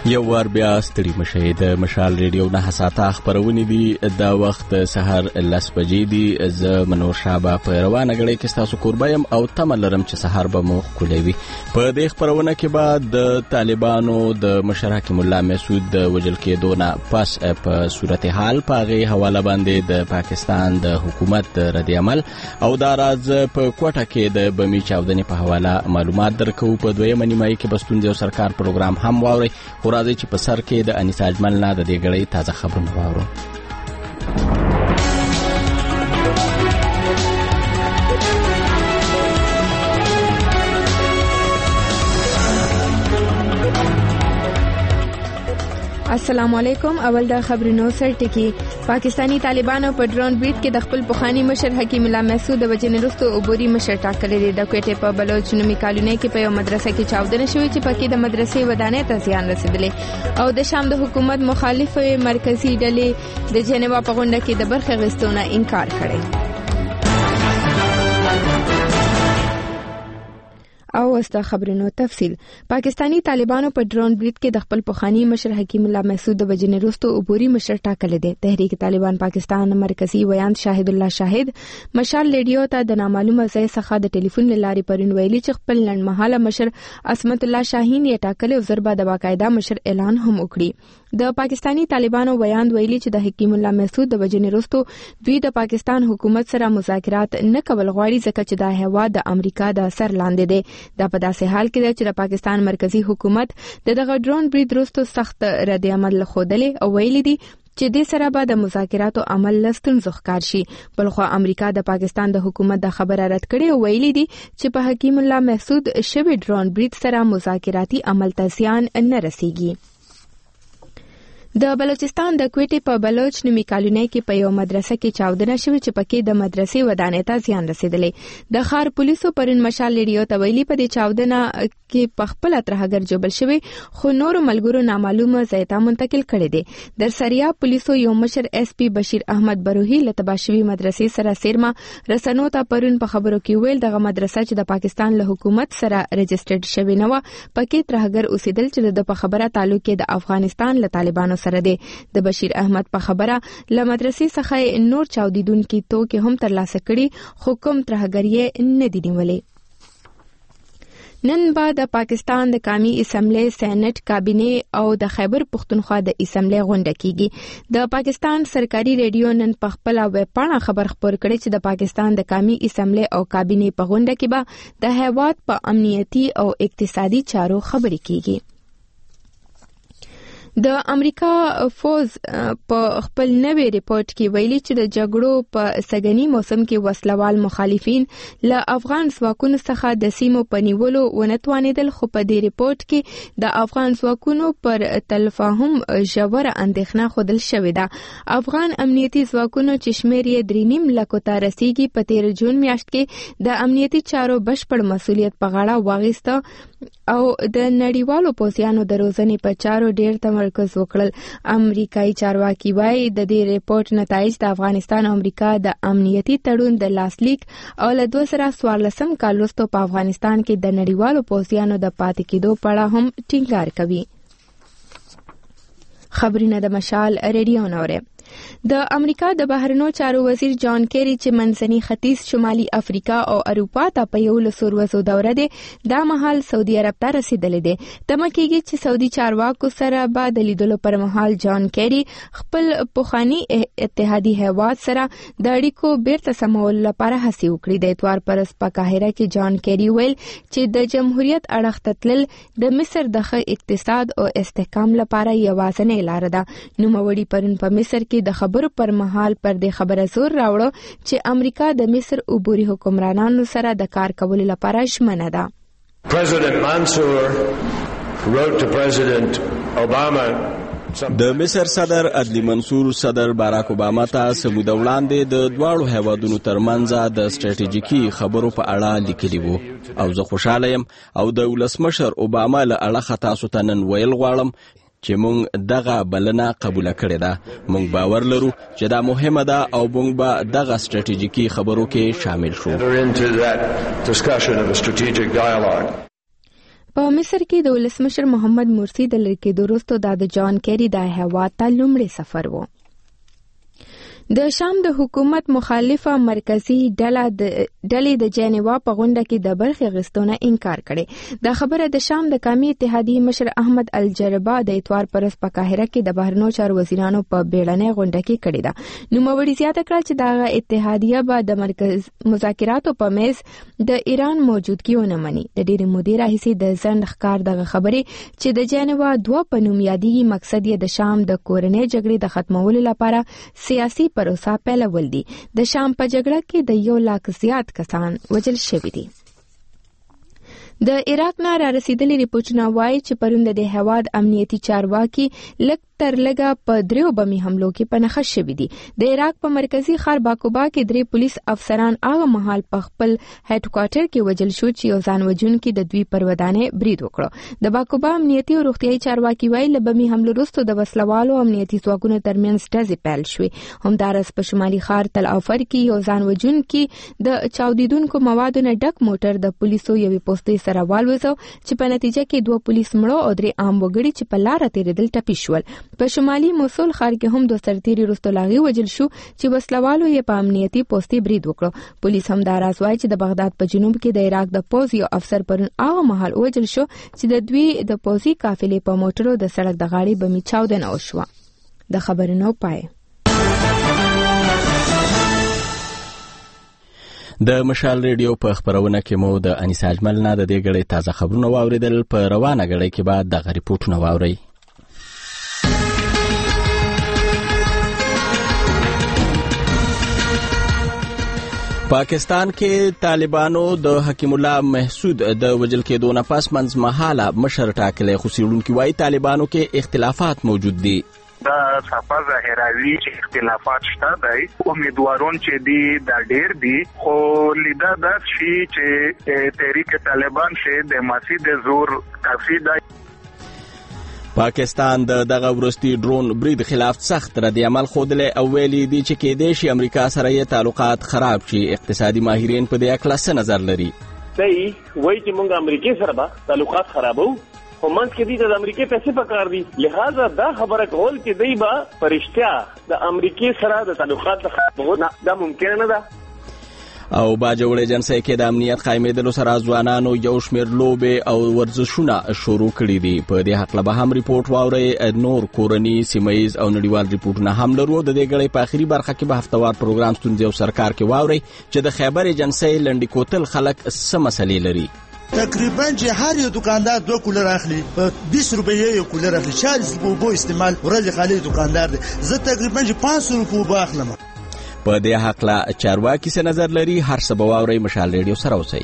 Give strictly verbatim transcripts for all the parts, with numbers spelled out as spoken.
یو ور بیا ستړي مشئ د مشال ریډیو نه ساته خبرونه دي د وخت سحر لس بجې دي. زه منور شابه په روانه غړې کې تاسو قربایم او تمل لرم چې سحر به مو خولوي. په دې خبرونه کې بعد د طالبانو د مشر حکیم الله مسعود د وجل کېدو نه پس په صورتحال پاغه حواله باندې د پاکستان د حکومت رد عمل او دا راز په کوټه کې د بمی چاودنې په حواله معلومات درکو. په دویمه نیمایي کې بستون د سرکار پروګرام هم واوري. خو راځي چې په سر کې د انیس اجمل نه د دې غړې تازه خبرونه واورو. السلام علیکم. اول د خبرونو سر ټکی. پاکستانی طالبانو په ډرون بریډ کې د خپل پخوانی مشر حکیم الله مسعود د وجنې وروسته عبوري مشر ټاکلې دي. د کوټې په بلوچ نومي کالونی کې په یو مدرسه کې چاودنه شوې چې پکې د مدرسې ودانۍ ته زیان رسیدلې او د شام د حکومت مخالف مرکزی ډلې د جنیوا په غونډه کې د برخه غوښتنه انکار کړی. او استا خبرونو تفصیل. پاکستانی طالبانو په ډرون بریډ کې د خپل پخوانی مشر حکیم الله مسعود د وجنې وروسته عبوري مشر ټاکل دي. تحریک طالبان پاکستان مرکزی ویاند شاهد الله شاهد مشال ریډیو ته د نامعلومه ځای څخه د ټلیفون لارې پرون ویلي چې خپل لنډمهاله مشر عصمت الله شاهین یې ټاکل او ضربه د باقاعده مشر اعلان هم وکړي. د پاکستانی طالبانو ویاند ویلي چې د حکیم الله مسعود د وجنې وروسته دوی د پاکستان حکومت سره مذاکرات نه کول غواړي ځکه چې دا هوا د امریکا د اثر لاندې دی. دا په داسې حال کې چې د پاکستان مرکزی حکومت د دغه ډرون بریډ وروسته سخت رد عمل خوده او ویلي دي چې د سره به د مذاکراتو عمل لستون ځخکار شي. بلخو امریکا د پاکستان د حکومت د خبره رد کړي او ویلي دي چې په حکیم الله مسعود شوی ډرون بریډ سره مذاکراتي عمل ته زیان نه رسیږي. د بلوچستان د کوټې په بلوچ نومي کالونی کې په یو مدرسه کې چاودنه شوې چې پکې د مدرسې ودانۍ ته زیان رسیدلې. د ښار پولیسو پرون مشال ریډیو ته ویلي په دې چاودنه کې په خپل ترهګر جوړ شوی خو نور ملګرو نامعلومه ځای ته منتقل کړي دي. د سریا پولیسو یو مشر اس پی بشیر احمد بروهی له تباشوي مدرسې سره سیرما رسنو ته پرون په خبرو کې ویل دغه مدرسه چې د پاکستان له حکومت سره رجسټرډ شوی نه و پکې ترهګر اوسېدل چې د په خبره تعلق کې د افغانستان له طالبانو سره دی. د بشیر احمد په خبره ل مدرسې څخه نور چاودیدونکو توکي هم ترلاسه کړي خو کوم ترهګریه نه دي نیولې. نن بعد د پاکستان د قومي اسمبلی سېنات کابینه او د خیبر پختونخوا د اسمبلی غونډه کیږي. د پاکستان سرکاري ریډیو نن په خپل ویب پاڼه خبر خبر کړی چې د پاکستان د قومي اسمبلی او کابینه په غونډه کې به د هیواد په امنیتي او اقتصادي چارو خبرې کیږي. د امریکا فوز په خپل نوې ریپورت کې ویلي چې د جګړو په سګنی موسم کې وسلوال مخالفین له افغان ځواکونو څخه د سیمو په نیولو ونتوانېدل خو په دې ریپورت کې د افغان ځواکونو پر تلفاهم ژوره اندېښنه ښودل شوې ده. افغان امنیتي ځواکونو چې شمېر یې درې نیم لکو ته رسیږي په تیر جون میاشت کې د امنیتي چارو بشپړ مسؤلیت په غاړه واخیسته او د نړیوالو پوځیانو د روزنې په چارو ډېر تمرکز وکړل. امریکایي چارواکي وايي د دې ریپورت نتایج د افغانستان او امریکا د امنیتي تړون د لاسلیک او له دوه زره څوارلسم کال وروسته په افغانستان کې د نړیوالو پوځیانو د پاتې کېدو په اړه هم ټینګار کوي. خبرونه د مشال ریډیو نوره. د امریکا د بهرنیو چارو وزیر جان کیری چې منځني ختیځ شمالي افریقا او اروپا ته په یو لسور وسو دوره دی دا مهال سعودي عرب ته رسیدلی دی. تمه کېږي چې سعودي چارواکو سره به د لیدلو پر مهال جان کیری خپل پخوانی اتحادي هیواد سره د اړیکو بیرته سمولو لپاره هڅې وکړي. د اتوار پر ورځ په قاهره کې جان کیری ویل چې د جمهوریت اړخ ته تلل د مصر د ښه اقتصاد او استحکام لپاره یوازینۍ لاره ده. نوموړي پرون په مصر کې د خبرو پر مهال پر دې خبره زور راوړو چې امریکا د مصر عبوري حکمرانانو سره د کار کولو لپاره ژمنه ده. President Mansour wrote to President Obama د مصر صدر عدلی منصور صدر باراک اوباما ته سموده وړاندې د دواړو هیوادونو ترمنځ د ستراتیژیکي خبرو په اړه لیکلي وو او زه خوشاله یم او د ولسمشر اوباما له اړخه تاسو ته نن ویل غواړم چې مونږ دغه بلنه قبول کړې ده. مونږ باور لرو چې دا مهمه ده او مونږ به دغه ستراتیژیکي خبرو کې شامل شو. په مصر کې د ولسمشر محمد مرسی د لړ کېدو وروسته د جان کیری د هیواد ته لومړی سفر و. د شام د حکومت مخالفه مرکزی ډله د ډلې د جنیوا په غونډه کې د برخې غستونه انکار کړي. دا خبره د شام د قومي اتحادیې مشر احمد الجربا د اتوار پرس په قاهره کې د بهرنیو چارو وزیرانو په بیړنۍ غونډه کې کړې ده. نو موري زیاته کړه چې دا اتحادیه به د مرکز مذاکراتو په میز د ایران موجودګي ونه مني. د ډېرې مودې راهیسې د ځنډ ښکار دغه خبرې چې د جنیوا دوه په نوم یادېږي مقصد یې د شام د کورنۍ جګړې د ختمولو لپاره سیاسي پروسه پیلول دي. د شام په جګړه کې د یو لاک زیات کسان وژل شوي دي. د عراق نه را رسیدلي ریپورټونه وایي چې پرون د هیواد امنیتي چارواکي لږ تر لږه په دریو بمي حملو کې په نښه شوي دي. د عراق په مرکزي ښار باکوبا کې درې پولیس افسران هغه مهال په خپل هډ کوارټر کې وژل شو چې یو ځان وژونکي د دوی پر ودانۍ برید وکړ. د باکوبا امنیتي او روغتیايي چارواکي وایي له بمي حملو وروسته د وسلوالو امنیتي ځواکونو ترمنځ ډزې پیل شوې. همدارس په شمالي ښار تل افر کې یو ځان وژونکي د چاودیدونکو موادو نه ډک موټر د پولیسو یوې پوستې سره والوځو چې په نتیجه کې دوه پولیس مړو او درې عام وګړي چې په لاره تېرېدل ټپي شول. په شمالي موصل ښار کې هم دوه سرتیري وروسته لاغي وژل شو چې وسلوالو یې په امنیتي پوستې برید وکړ. پولیس هم دا راز وایي چې د بغداد په جنوب کې د عراق د پوځ یو افسر پرون هغه مهال وژل شو چې د دوی د پوځي قافلې په موټرو د سړک د غاړې بمي چاودنه وشوه. د خبرونو پای. د مشال ریډیو په خبرونه کې مو د انیسا اجمل نه د دې غړي تازه خبرونه واوریدل. په روانه غړي کې بعد د ریپورتونه واوري. پاکستان کې طالبانو د حکیم الله محسود د وجل کېدو نه پس منځمهاله مشر ټاکلی، خو څېړونکي وایي طالبانو کې اختلافات موجود دي. دا صفه ظاهروي چې اختلافات شته دی، امیدوارون چې دی دا ډېر دي، خو لیده دا شي چې تحریک طالبان چې د ماسي د زور کافي دی. پاکستان د دغه ورستي ډرون برید خلاف سخت رد عمل ښودلی او ویلي دي چې کېدای شي امریکا سره یې تعلقات خراب شي. اقتصادي ماهرین په دې اړه څه نظر لري؟ دی وایي چې موږ امریکې سره به تعلقات خرابو، خو منځ کې دي د امریکې پیسې پکار دي، لہذا دا خبره کول چې دی به په رښتیا د امریکې سره د تعلقات خرابول دا ممکن نه ده. او باجوړ ایجنسی کې د امنیت قائمېدلو سره ځوانانو یو شمېر لوبې او ورزشونه شروع کړي دي. په دې هکله به هم ریپورټ واورئ. نور کورني، سیمهیز او نړیوال ریپورټونه هم لرو. د دې غړي په آخري برخه کې به هفتوار پروګرام ستونزې او سرکار کې واورئ چې د خیبر ایجنسی لنډي کوتل خلک څه مسلې لري. تقریبا چې هر یو دکاندار دوه کولر اخلي، په بیس روپیه یو کولر اخلي. چالیس روپیه اوبه استعمال ورځ خالي دکاندار دی. زه تقریبا چې پانچ سو روپیه اوبه اخلم. په دې هکله چارواکي څه نظر لري؟ هر څه به واورئ. مشال ریډیو سره اوسئ.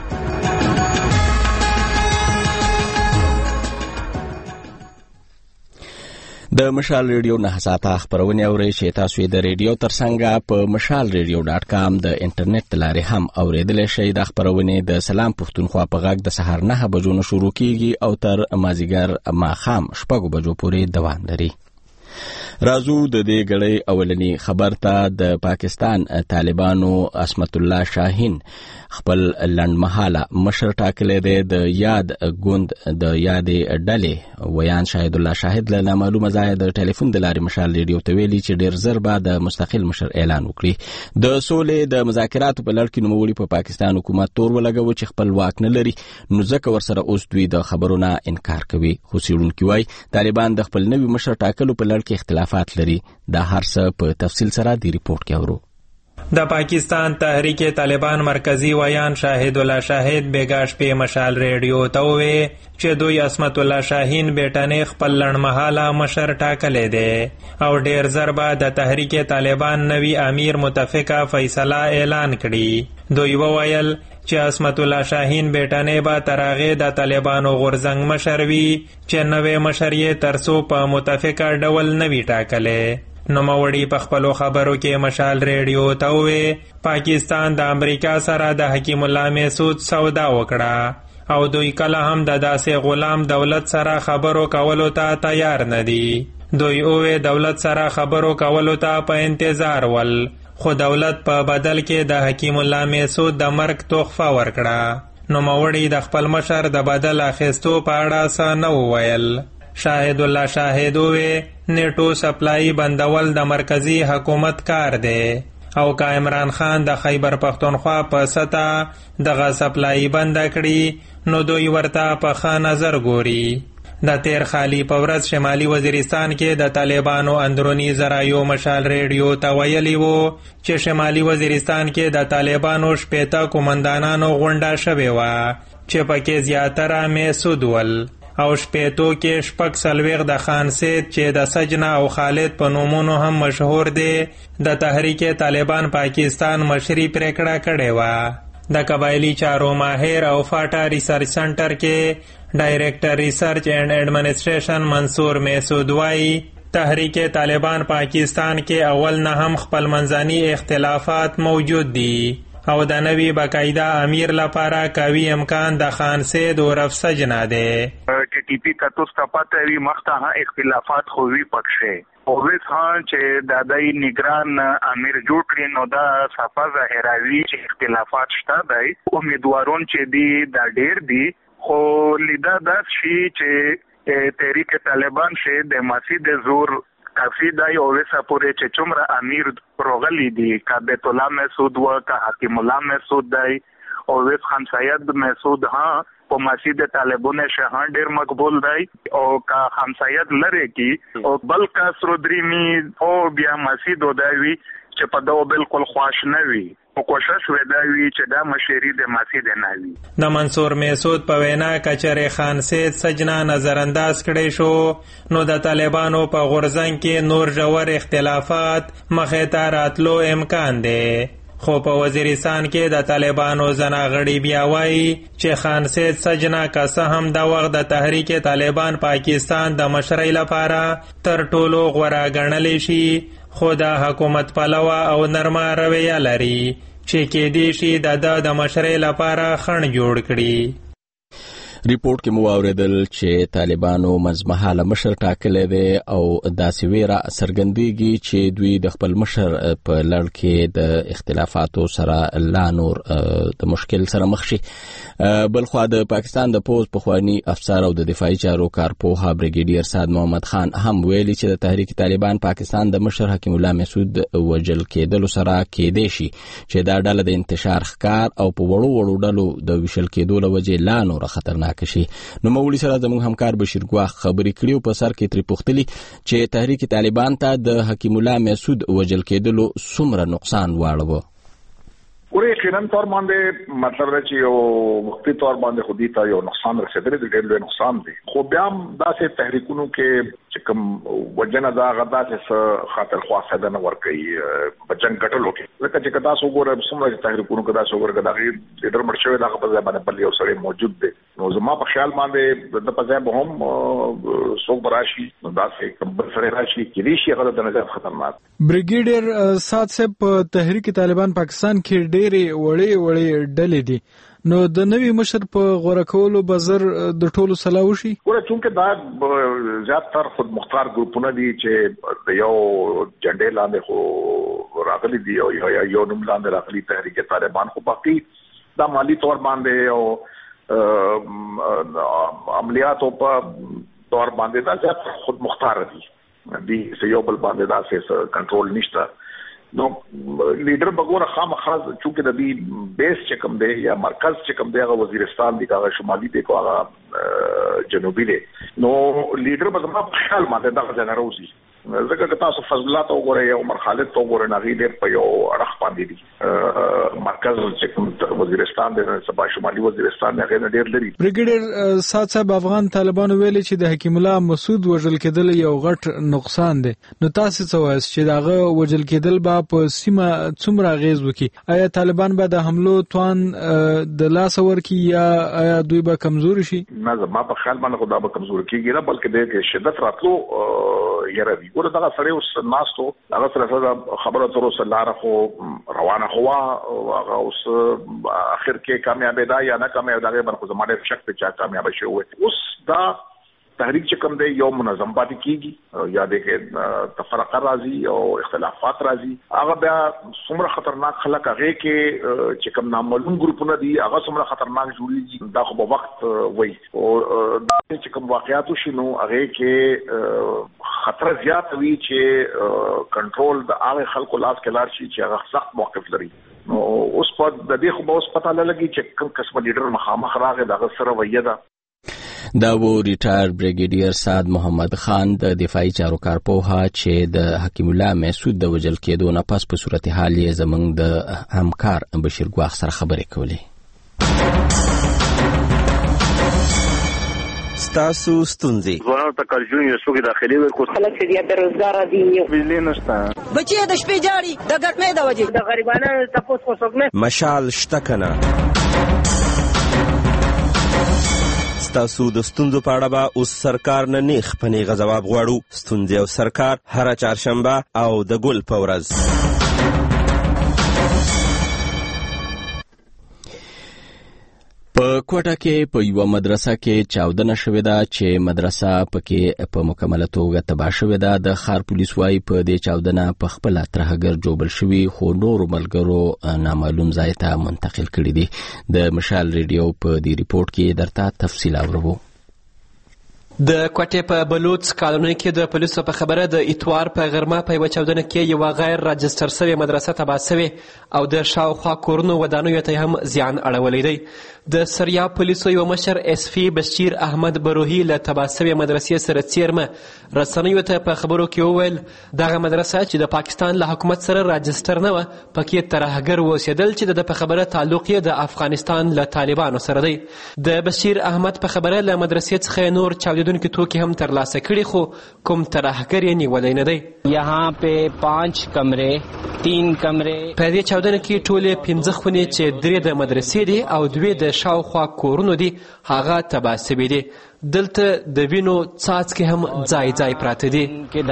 د مشال ریډیو نه ساته خبرونه اورئ چې تاسو یې د ریډیو ترڅنګ په مشال ریډیو ډاټ کام د انټرنیټ لارې هم اوریدلی شئ. د خبرونه د سلام پښتونخوا په غږ د سهار نه بجو نه شروع کیږي او تر مازیګر ماښام شپږو بجو پورې دوام لري. رازو د دې غړي اولنی خبر ته. د پاکستان طالبانو عصمت الله شاهین خپل لنډمهاله مشر ټاکلی دی. د یاد ګوند د یادې ډلې ویان شاهد الله شاهد له نامعلومه ځایه د ټلیفون د لارې مشال ریډیو ته ویلي چې ډېر زر به د مستقل مشر اعلان وکړي. د سولې د مذاکراتو په لړ کې نوموړي په پاکستان حکومت تور ولګوه چې خپل واک نه لري، نو ځکه ورسره اوس دوی د خبرونه انکار کوي. خو څېړونکي وایي طالبان د خپل نوي مشر ټاکلو په لړ کې اختلافات لري. دا هر څه په تفصیل سره د ریپورت کې اورو. د پاکستان تحریک طالبان مرکزی ویان شاهد الله شاهد بیګاش په مشال ریډیو ته وویل چې دوی عصمت الله شاهین بیٹانې خپل لړمحاله مشر ټاکلی دی او ډیر زر به د تحریک طالبان نوی امیر متفقه فیصله اعلان کړي. دوی وویل چې عصمت الله شاهین بیٹانې به تر هغې د طالبانو غورځنګ مشر وي چې نوی مشر یې تر څو په متفقه ډول نوي ټاکلی. نوموړي په خپلو خبرو کې مشال ریډیو ته وویل پاکستان د امریکا سره د حکیم الله محسود سودا وکړه او دوی کله هم د داسې غلام دولت سره خبرو کولو ته تیار نه دي. دوی وویل دولت سره خبرو کولو ته په انتظار ول، خو دولت په بدل کې د حکیم الله محسود د مرګ تحفه ورکړه. نوموړي د خپل مشر د بدل اخیستو په اړه څه نه وویل. شاهد الله شاهد وویل نیټو سپلای بندول د مرکزی حکومت کار دی او که عمران خان د خیبر پختونخوا په سطح دغه سپلای بند کړي نو دوی ورته په ښه نظر ګوري. د تیر خالی په ورځ شمالي وزیرستان کې د طالبانو اندرونی ذرایعو مشال ریډیو ته ویلي وو چې شمالي وزیرستان کې د طالبانو شپېته قومندانانو غونډه شوې وه چې پکې زیاتره میسود ول او شپېتو کې شپږ څلوېښت د خان سید چې د سجنا او خالد په نومونو هم مشهور دی د تحریک طالبان پاکستان مشري پریکړه کړې وه. د قبایلی چارو ماهر او فاټا ریسرچ سنټر کې ډایریکټر ریسرچ اینڈ ایڈمنسټریشن منصور میسود وایي تحریک طالبان پاکستان کې اول نه هم خپل منځني اختلافات موجود دي او د نوی باقاعده امیر لپاره قوي امکان د خان سید او رف سجنا دی. ټي ټي پی کا تو پته وی مخته اختلافات خو وی پکشه اوس خان چې د دای نگران امیر جوړ کړي نو دا صفه ظاهروي چې اختلافات شته دی امیدوارون چې دی د ډیر دی خو لیدا د شي چې تحریک طالبان شه د مسجد زور کافی دای اوسه پورې چې څومره امیر روغلی دی کا بیت الله مسعود و کا حکیم الله مسعود دی اوس خان سید مسعود ها په مسجد طالبونه شهان ډیر مقبول دی او کا همسایت لره کی او بل کا سرودریمی او بیا مسجد وداوی چې په دو بالکل خواش نه وي او کوشش وداوی چې دا مشری د مسجد نه وي. د منصور میسود په وینا کچره خان سید سجنا نظر انداز کړي شو نو د طالبانو په غورځنګ کې نور جوړ اختلافات مخې ته راتلو امکان دی. خو په وزیرستان کې د طالبانو زناغړي بیا وایي چې خان سید سجنا که هم د وخت د تحریک طالبان پاکستان د مشرۍ لپاره تر ټولو غوره ګڼلی شي خو د حکومت پلوه او نرمه رویه لري چې کېدی شي د د مشرۍ لپاره خنډ جوړ کړي. ریپورت کې مو واوریدل چې طالبانو منځمهاله مشر ټاکلی دی او داسې ویره څرګندېږي چې دوی د خپل مشر په لړ کې د اختلافاتو سره لا نور د مشکل سره مخ شي. بلخوا د پاکستان د پوز پخوانی افسر او د دفاعي چارو کارپوه بریګیډیر سعد محمد خان هم ویلي چې د تحریک طالبان پاکستان د مشر حکیم الله مسعود وجل کېدلو سره کېدی شي چې دا ډله د انتشار ښکار او په وړو وړو ډلو د ویشل کېدو له وجې لا نور خطرناک شي. نو مولوی سره زموږ همکار بشیر ګواخ خبرې کړي او په سر کې ترې پوښتلي چې تحریک طالبان ته د حکیم الله مسعود وجل کېدلو څومره نقصان واړوه. ورې یقینا تور باندې مطلب دی چې یو وختي تور باندې خودي ته یو نقصان رسېدلی دی، ډېر لوی نقصان دی. خو بیا هم داسې تحریکونو کې چې کوم وجنه دا غدا چې خاطر خوا فایده نه ورکوي په جنګ ګټلو کې، ځکه چې که تاسو وګورئ څومره تحریکونو کې داسې وګورئ که د هغې لیډر مړ شوی د هغه په ځای باندې بل یو سړی موجود دی، نو زما په خیال باندې د په ځای به هم څوک به راشي، نو داسې کوم بل سړی راشي کېدای شي هغه د نظر خطرناک. بریګیډیر سعد صاحب په تحریک طالبان پاکستان کې ډېرې وړې وړې ډلې دي، نو د نوي مشر په غوره کولو به زر د ټولو سلا وشي؟ ګوره چونکې دا زیاتر خود مختار ګروپونه دي چې د یو جنډې لاندې خو راغلي دي او یو نوم لاندې راغلي تحریک طالبان، خو باقي دا مالی طور باندې او عملیاتو په طور باندې دا زیات خود مختار دي دي یو بل باندې داسې کنټرول نشته. نو لیډر بګوره خامخا چونکې د دې بیس چې کوم دی یا مرکز چې کوم دی هغه وزیرستان دی، هغه شمالي دی، هغه جنوبي دی، نو لیډر به زما په خیال باندې دغه ځای نه راوځي، ځکه که تاسو فضل الله ته وګورئ یا عمر خالد ته وګورئ هغوی ډېر په یو اړخ باندې دي، مرکز چې کوم وزیرستان دی سبا شمالي وزیرستان دی هغې نه ډېر لري. بریګیډیر سعد صاحب افغان طالبانو ویلي چې د حکیم الله مسعود وژل کېدل یو غټ نقصان دی، نو تاسو څه وایاست چې د هغه وژل کېدل به په سیمه څومره اغېز وکړي؟ آیا طالبان به د حملو توان د لاسه ورکړي یا آیا دوی به کمزوري شي؟ نه، زما په خیال باندې خو دا به کمزوري کېږي نه، بلکې د کې شدت راتلو یره وي. ګوره دغه سړی اوس ناست و، هغه سره خبره تر اوسه لاره خو روانه خو وه، هغه اوس اخر کې کامیابېده یا نه کامیابېده هغې باندې خو زما ډېر شک دی چې کامیابه شوی وی. اوس دا تحریک چې کوم دی یو منظم پاتې کیږي یا د کې تفرقه راځي او اختلافات راځي هغه بیا څومره خطرناک خلک هغه کې چې کوم نامعلوم ګروپونه دي هغه څومره خطرناک جوړیږي دا خو په وخت وای او چې کوم واقعیات شنو هغه کې خطر زیات وي چې کنټرول د هغه خلکو لاس کې لار شي چې هغه سخت موقف لري نو اوس په د دې خو به اوس پته لګي چې کوم قسم لیډر مخامخ راغی دغه سره ویه ده دا و ریټایر بریګیډیر سعد محمد خان د دفاعي چارو کارپوها چې د حکیم الله محسود د وجل کېدو نه پس په صورتحال یې زمونږ د همکار بشیر ګواخ سره خبرې کولې. ستاسو ستونزې ځوانانو ته کارجون یو څوک داخلي ورکو خلک چې بیا بیروزګار دي بجلی نشته بچي د شپې جاړي د ګرمۍ د وجې د غریبانو تاسو خو څوک نه مشال شته کنه ستاسو د ستونزو په اړه به اوس سرکار نه نیغ په نیغه ځواب غواړو. ستونزې او سرکار هره چهارشنبه او د ګل په ورځ. په کوټه کې په یوه مدرسه کې چاودنه شوې ده چې مدرسه پکې په مکمله توګه تباه شوې ده. د ښار پولیس وايي په دې چاودنه په خپله ترهګر جوړبل شوي خو نورو ملګرو نامعلوم ځای ته منتقل کړي دي. د مشال ریډیو په دې ریپورټ کې درته تفصیل اورو. د کوټې په بلوڅ کالونۍ کې د پولیسو په خبره د اتوار په غرمه په یوه چاودنه کې یوه غیر راجستر شوې مدرسه تباه شوې او د شاوخوا کورونو ودانیو ته هم زیان اړولی دی. د سریاب پولیسو یو مشر اس پی بشیر احمد بروهي له تباه شوې مدرسې سره څیرمه رسنیو ته په خبرو کې وویل دغه مدرسه چې د پاکستان له حکومت سره راجستر نه وه پکې ترهګر اوسېدل چې د په خبره تعلق یې د افغانستان له طالبانو سره دی. د بشیر احمد په خبره له مدرسې څخه نور چاودېدونکي توکي هم ترلاسه کړي خو کوم ترهګر یې نیولی نه دی. یہاں پہ پانچ کمرے تین کمرے په دې چاودنه کې ټولې پنځه خونې چې درې د مدرسې دي او دوې د شاوخوا کورونو دي هغه تباه شوي دي. دلته د وینو څاڅکي هم ځای ځای پراته دي.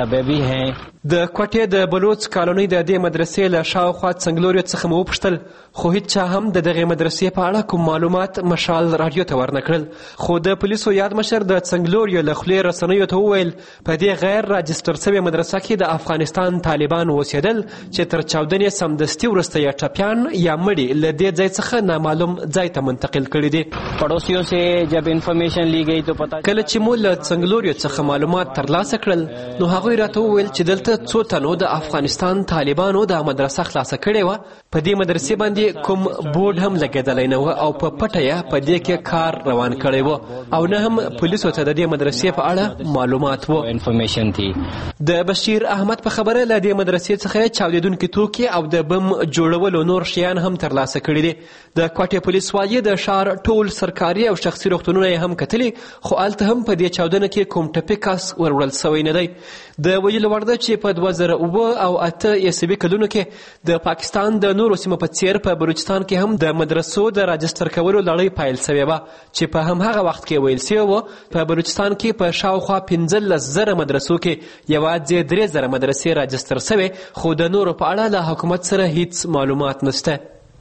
د کوټې د بلوڅ کالونۍ د دې مدرسې له شاوخوا څنګلوریو څخه مو وپوښتل خو هیڅ چا هم د دغې مدرسې په اړه کوم معلومات مشال راډیو ته ورنه کړل. خو د پولیسو یاد مشر د څنګلوریو له خولې رسنیو ته وویل په دې غیر راجستر شوې مدرسه کې د افغانستان طالبان اوسېدل چې تر چاودنې سمدستي وروسته یې ټپیان یا مړي له دې ځای څخه نامعلوم ځای ته منتقل کړي دي. پڑوسیوں سے جب انفارمیشن لی گئی تو کله چې مو له څنګلوریو څخه معلومات ترلاسه کړل نو هغوی راته وویل چې دلته څو تنو د افغانستان طالبانو د مدرسه خلاصه کړې وه. په دې مدرسې باندې کوم بورډ هم لګېدلی نه و او په پټه یې په دې کې کار روان کړی و او نه هم پولیسو ته د دې مدرسې په اړه معلومات و. انفارمیشن تھی. د بشیر احمد په خبره له دې مدرسې څخه چاودېدونکي توکي او د بم جوړولو نور شیان هم ترلاسه کړي دي. د کوټې پولیس وايي د ښار ټول سرکاري او شخصي روغتونونه یې هم کتلي خو هلته هم په دې چاودنه کې کوم ټپي کس وروړل سوی نه دی. د ویلو وړ ده چې په دوه زره اووه او اته عیسوي کلونو کې د پاکستان د نورو سیمو په څیر په بلوچستان کې هم د مدرسو د راجستر کولو لړۍ پیل سوې وه چې په همهغه وخت کې ویل سوی و په بلوچستان کې په شاوخوا پنځلس زره مدرسو کې یوازې درې زره مدرسې راجستر سوې خو د نورو په اړه له حکومت سره هیڅ معلومات نشته.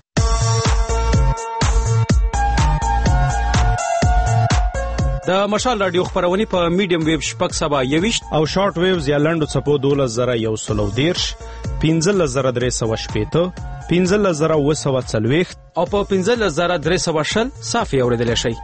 د مشال رادیو خبرونه په میډیم ویو شپږ سبا یويشت او شارټ ویوز یا لنډو څپو دولس زره یو سلو دیرش پنځلس زره درې سوه شپېته پنځلس زره اوه سوه څلوېښت او په پنځلس زره درې سوه شل صافي اورېدلی شئ.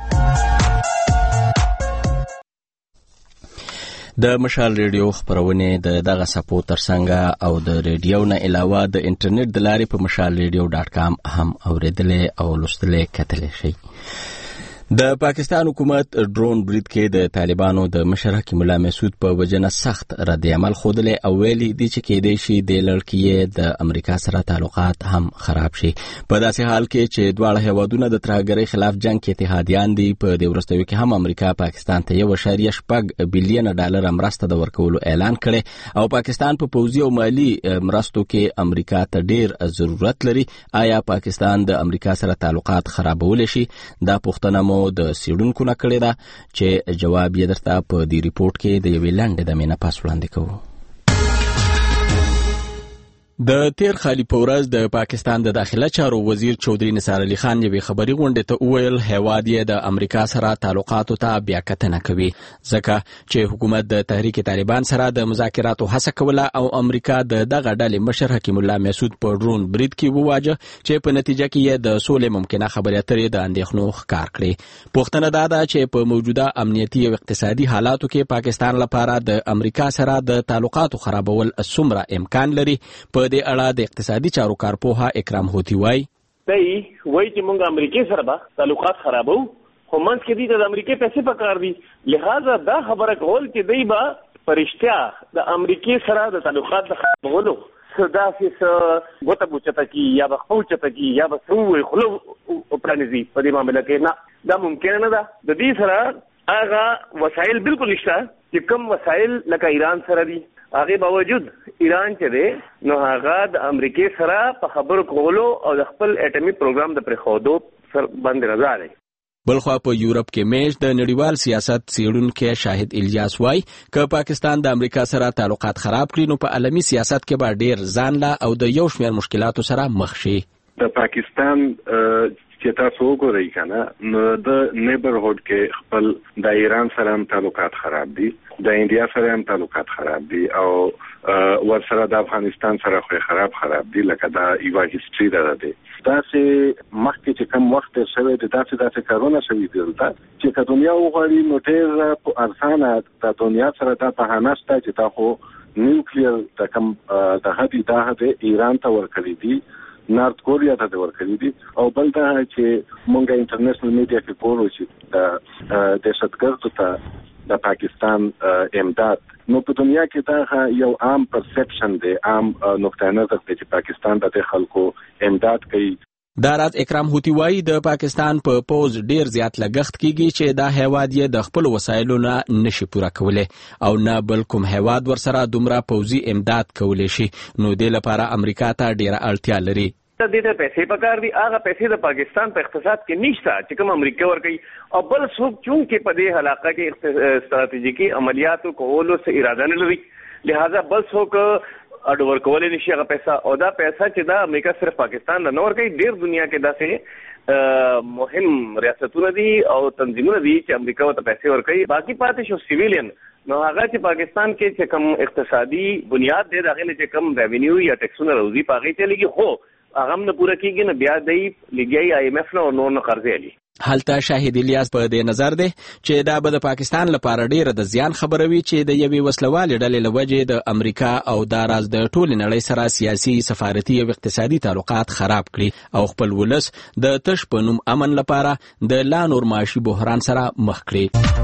د مشال ریډیو خبرونه د دغه سپو ترڅنګ او د ریډیو نه علاوه د انټرنیټ د لارې په مشال ریډیو ډاټ کام هم اورېدلی او لوستلی کتلی شئ. د پاکستان حکومت ډرون برید کې د طالبانو د مشر حکیم الله محسود په وجنه سخت رد عمل خوده او ویلي دي چې کېدای شي د لړکیې د امریکا سره تعلقات هم خراب شي. په داسې حال کې چې دواړه هیوادونه د ترهګرۍ خلاف جنگ کې اتحادیان دي په دې وروستیو کې هم امریکا پاکستان ته یو اشاریه شپږ بلیون ډالر مرسته د ورکولو اعلان کړي او پاکستان په پوځي او مالی مرستو کې امریکا ته ډیر ضرورت لري. آیا پاکستان د امریکا سره تعلقات خرابول شي؟ دا پوښتنه مو د سیډونکو نه کړې ده چې جواب یې درته په دې ریپورټ کې د یوې لنډې دمې نه پس وړاندې کوو. د تیر خالی په ورځ د پاکستان د داخله چارو وزیر چودري نثار علي خان یوې خبري غونډې ته وویل هیواد یې د امریکا سره تعلقاتو ته بیا کتنه کوي ځکه چې حکومت د تحریک طالبان سره د مذاکراتو هڅه کوله او امریکا د دغه ډلې مشر حکیم الله مسعود په ډرون برید کې وواجه چې په نتیجه کې یې د سولې ممکنه خبرې اترې د اندېښنو ښکار کړې. پوښتنه دا ده چې په موجوده امنیتي او اقتصادي حالاتو کې پاکستان لپاره د امریکا سره د تعلقاتو خرابول څومره امکان لري. په دې اړه د اقتصادي چارو کارپوه اکرام هوتی وایي دی وایي چې موږ امریکای سره به تعلقات خرابو خو منځ کې دي د امریکای پیسې پکار دي لہذا دا خبره کول چې دی به پرشتیا د امریکای سره د تعلقات د خرابولو دا څه ګوته بوچته کی یا به خوچته کی یا به سوې خلو پرانیزي په دې معاملې کې نه دا ممکن نه ده. د دې سره هغه وسایل بالکل نشته چې کوم وسایل لکه ایران سره دي هغه باوجود ایران چې دی نو هغه د امریکای سره په خبرو کولو او د خپل اټومي پروګرام د پرخودو سر باندې رضا دی. بلخوا په یورپ کې میش د نړیوال سیاست څیړونکي شاهد الیاس وای ک پاکستان د امریکا سره تعلقات خراب کړي نو په عالمي سیاست کې به ډیر ځان لا او د یو شمېر مشکلاتو سره مخ شي. د پاکستان چې تاسو وګورئ کنه نو د نیبرهود کې خپل د ایران سره هم تعلقات خراب دي د انډیا سره هم تعلقات خراب دي او ورسره د افغانستان سره خو خراب خراب دي لکه دا یو هیستوري ده ده دا چې مخکې چې کوم وخت شوی د داسې داسې کارونه شوي دي چې که دنیا وغواړي نو ډېر په ارزانه د دنیا سره دا بهانه شته چې دا خو نیوکلیر د کوم د هدي دا د ایران ته ورکړي دي نارت کوریا ته ورکړي دي او بل دا چې مونږه انټرنیشنل میډیا کې ګورو چې د دهشتګردو ته د پاکستان امداد نو په دنیا کې دا یو عام پرسپشن دی عام نقطه نظر دی چې پاکستان د خلکو امداد کوي. دا راز اکرام هوتی وایي د پاکستان په پوز ډیر زیات لګښت کیږي چې دا هیواد یې د خپل وسایلو نه نشي پوره کولی او نه بل کوم هیواد ورسره دومره پوځي امداد کولی شي نو دې لپاره امریکا ته ډیره اړتیا لري. د دې پیسې پکار دي هغه پیسې د پاکستان په اقتصاد کې نشته چې کوم امریکا ورکوي او بل څوک چونکې په دې علاقه کې استراتیژیکي عملیاتو کولو څه اراده نه لري لہذا بل څوک اډ ورکول نشي هغه پیسې او دا پیسې چې دا امریکا صرف پاکستان نه ورکوي ډیر دنیا کې داسې مهم ریاستونه دي او تنظیمونه دي چې امریکا ته پیسې ورکوي باقي پاتې شو سیویلین نو هغه چې پاکستان کې چې کوم اقتصادي بنیاد دی دغه چې کوم ریونیو یا ټیکسونه روزي پاغي چلےږي خو هغه هم نه پوره کیږي نه بیا دی لګي آی ایم ایف نو نور نه قرضې علي. هلته شاهد الیاس په دې نظر دی چې دا به د پاکستان لپاره ډیره د زیان خبروي چې د یوې وسلوالې ډلې له وجې د امریکا او دا راز د ټولې نړۍ سره سیاسي سفارتي او اقتصادي تعلقات خراب کړي او خپل ولس د تش په نوم امن لپاره د لا نور معاشي بحران سره مخ کړي.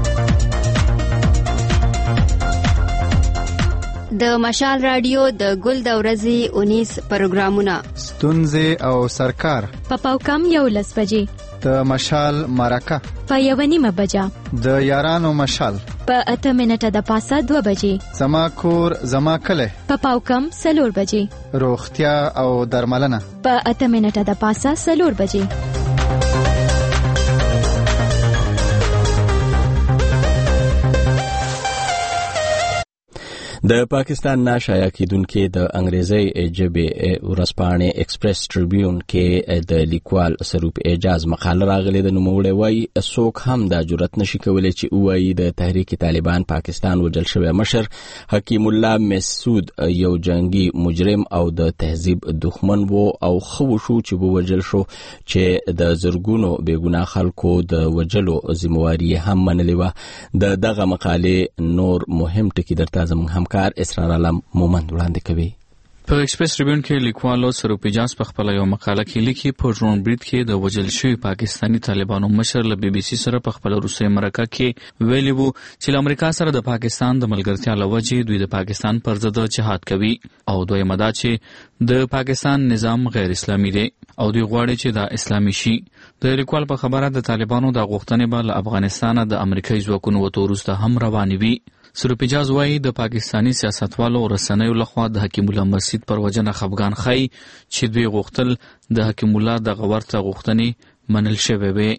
د مشال رادیو د ګل د ورځې اونیس پروګرامونه ستونزې او سرکار په پاوکم یو لس بجې د مشال مرکه په یو نیمه بجه د یارانو مشال په اته منټه د پاسه دوه بجې زما کور زما کله په پاوکم سلور بجې روغتیا او درملنه په اته منټه د پاسه سلور بجې. د پاکستان ناشایع کیدونکو د انګریزي ژبې ورځپاڼې ایکسپریس ټریبیون کې د لیکوال سروپ اعجاز مقاله راغلې د نوموړی وایي څوک هم دا جرأت نشي کولی چې وایي د تحریک طالبان پاکستان وجل شوی مشر حکیم الله مسعود یو جنگي مجرم او د تهذیب دښمن وو او خو شو چې ووجل شو چې د زرګونو بیګناه خلکو د وجلو ذمہواری هم منلې و. د دغه مقالې نور مهم ټکي درته زموږ همکار اسرار علم مومند وړاندې کوي. په ایکسپریس ټریبیون کې لیکوالو سروپ اعجاز په خپل یو مقاله کې لیکي په ډرون برید کې د وجل شوی پاکستانی طالبانو مشر له بي بي سي سره په خپل روسي مرکه کې ویلي وو چې له امریکا سره د پاکستان د ملګرتیا لوجې دوی د پاکستان پر ضد جهاد کوي او دویمه دا چې د پاکستان نظام غیر اسلامي دی او دوی غواړي چې دا اسلامي شي. د لیکوال په خبره د طالبانو د غوښتنې به له افغانستان د امریکایي ځواکونو وته وروسته هم روانې وي. سروپ اعجاز وایي د پاکستانی سیاستوالو رسنیو لخوا د حکیم الله مسعود پر وجنه خفګان خای چې دوی غوښتل د حکیم الله د غورته غوښتنې منل شوی وي.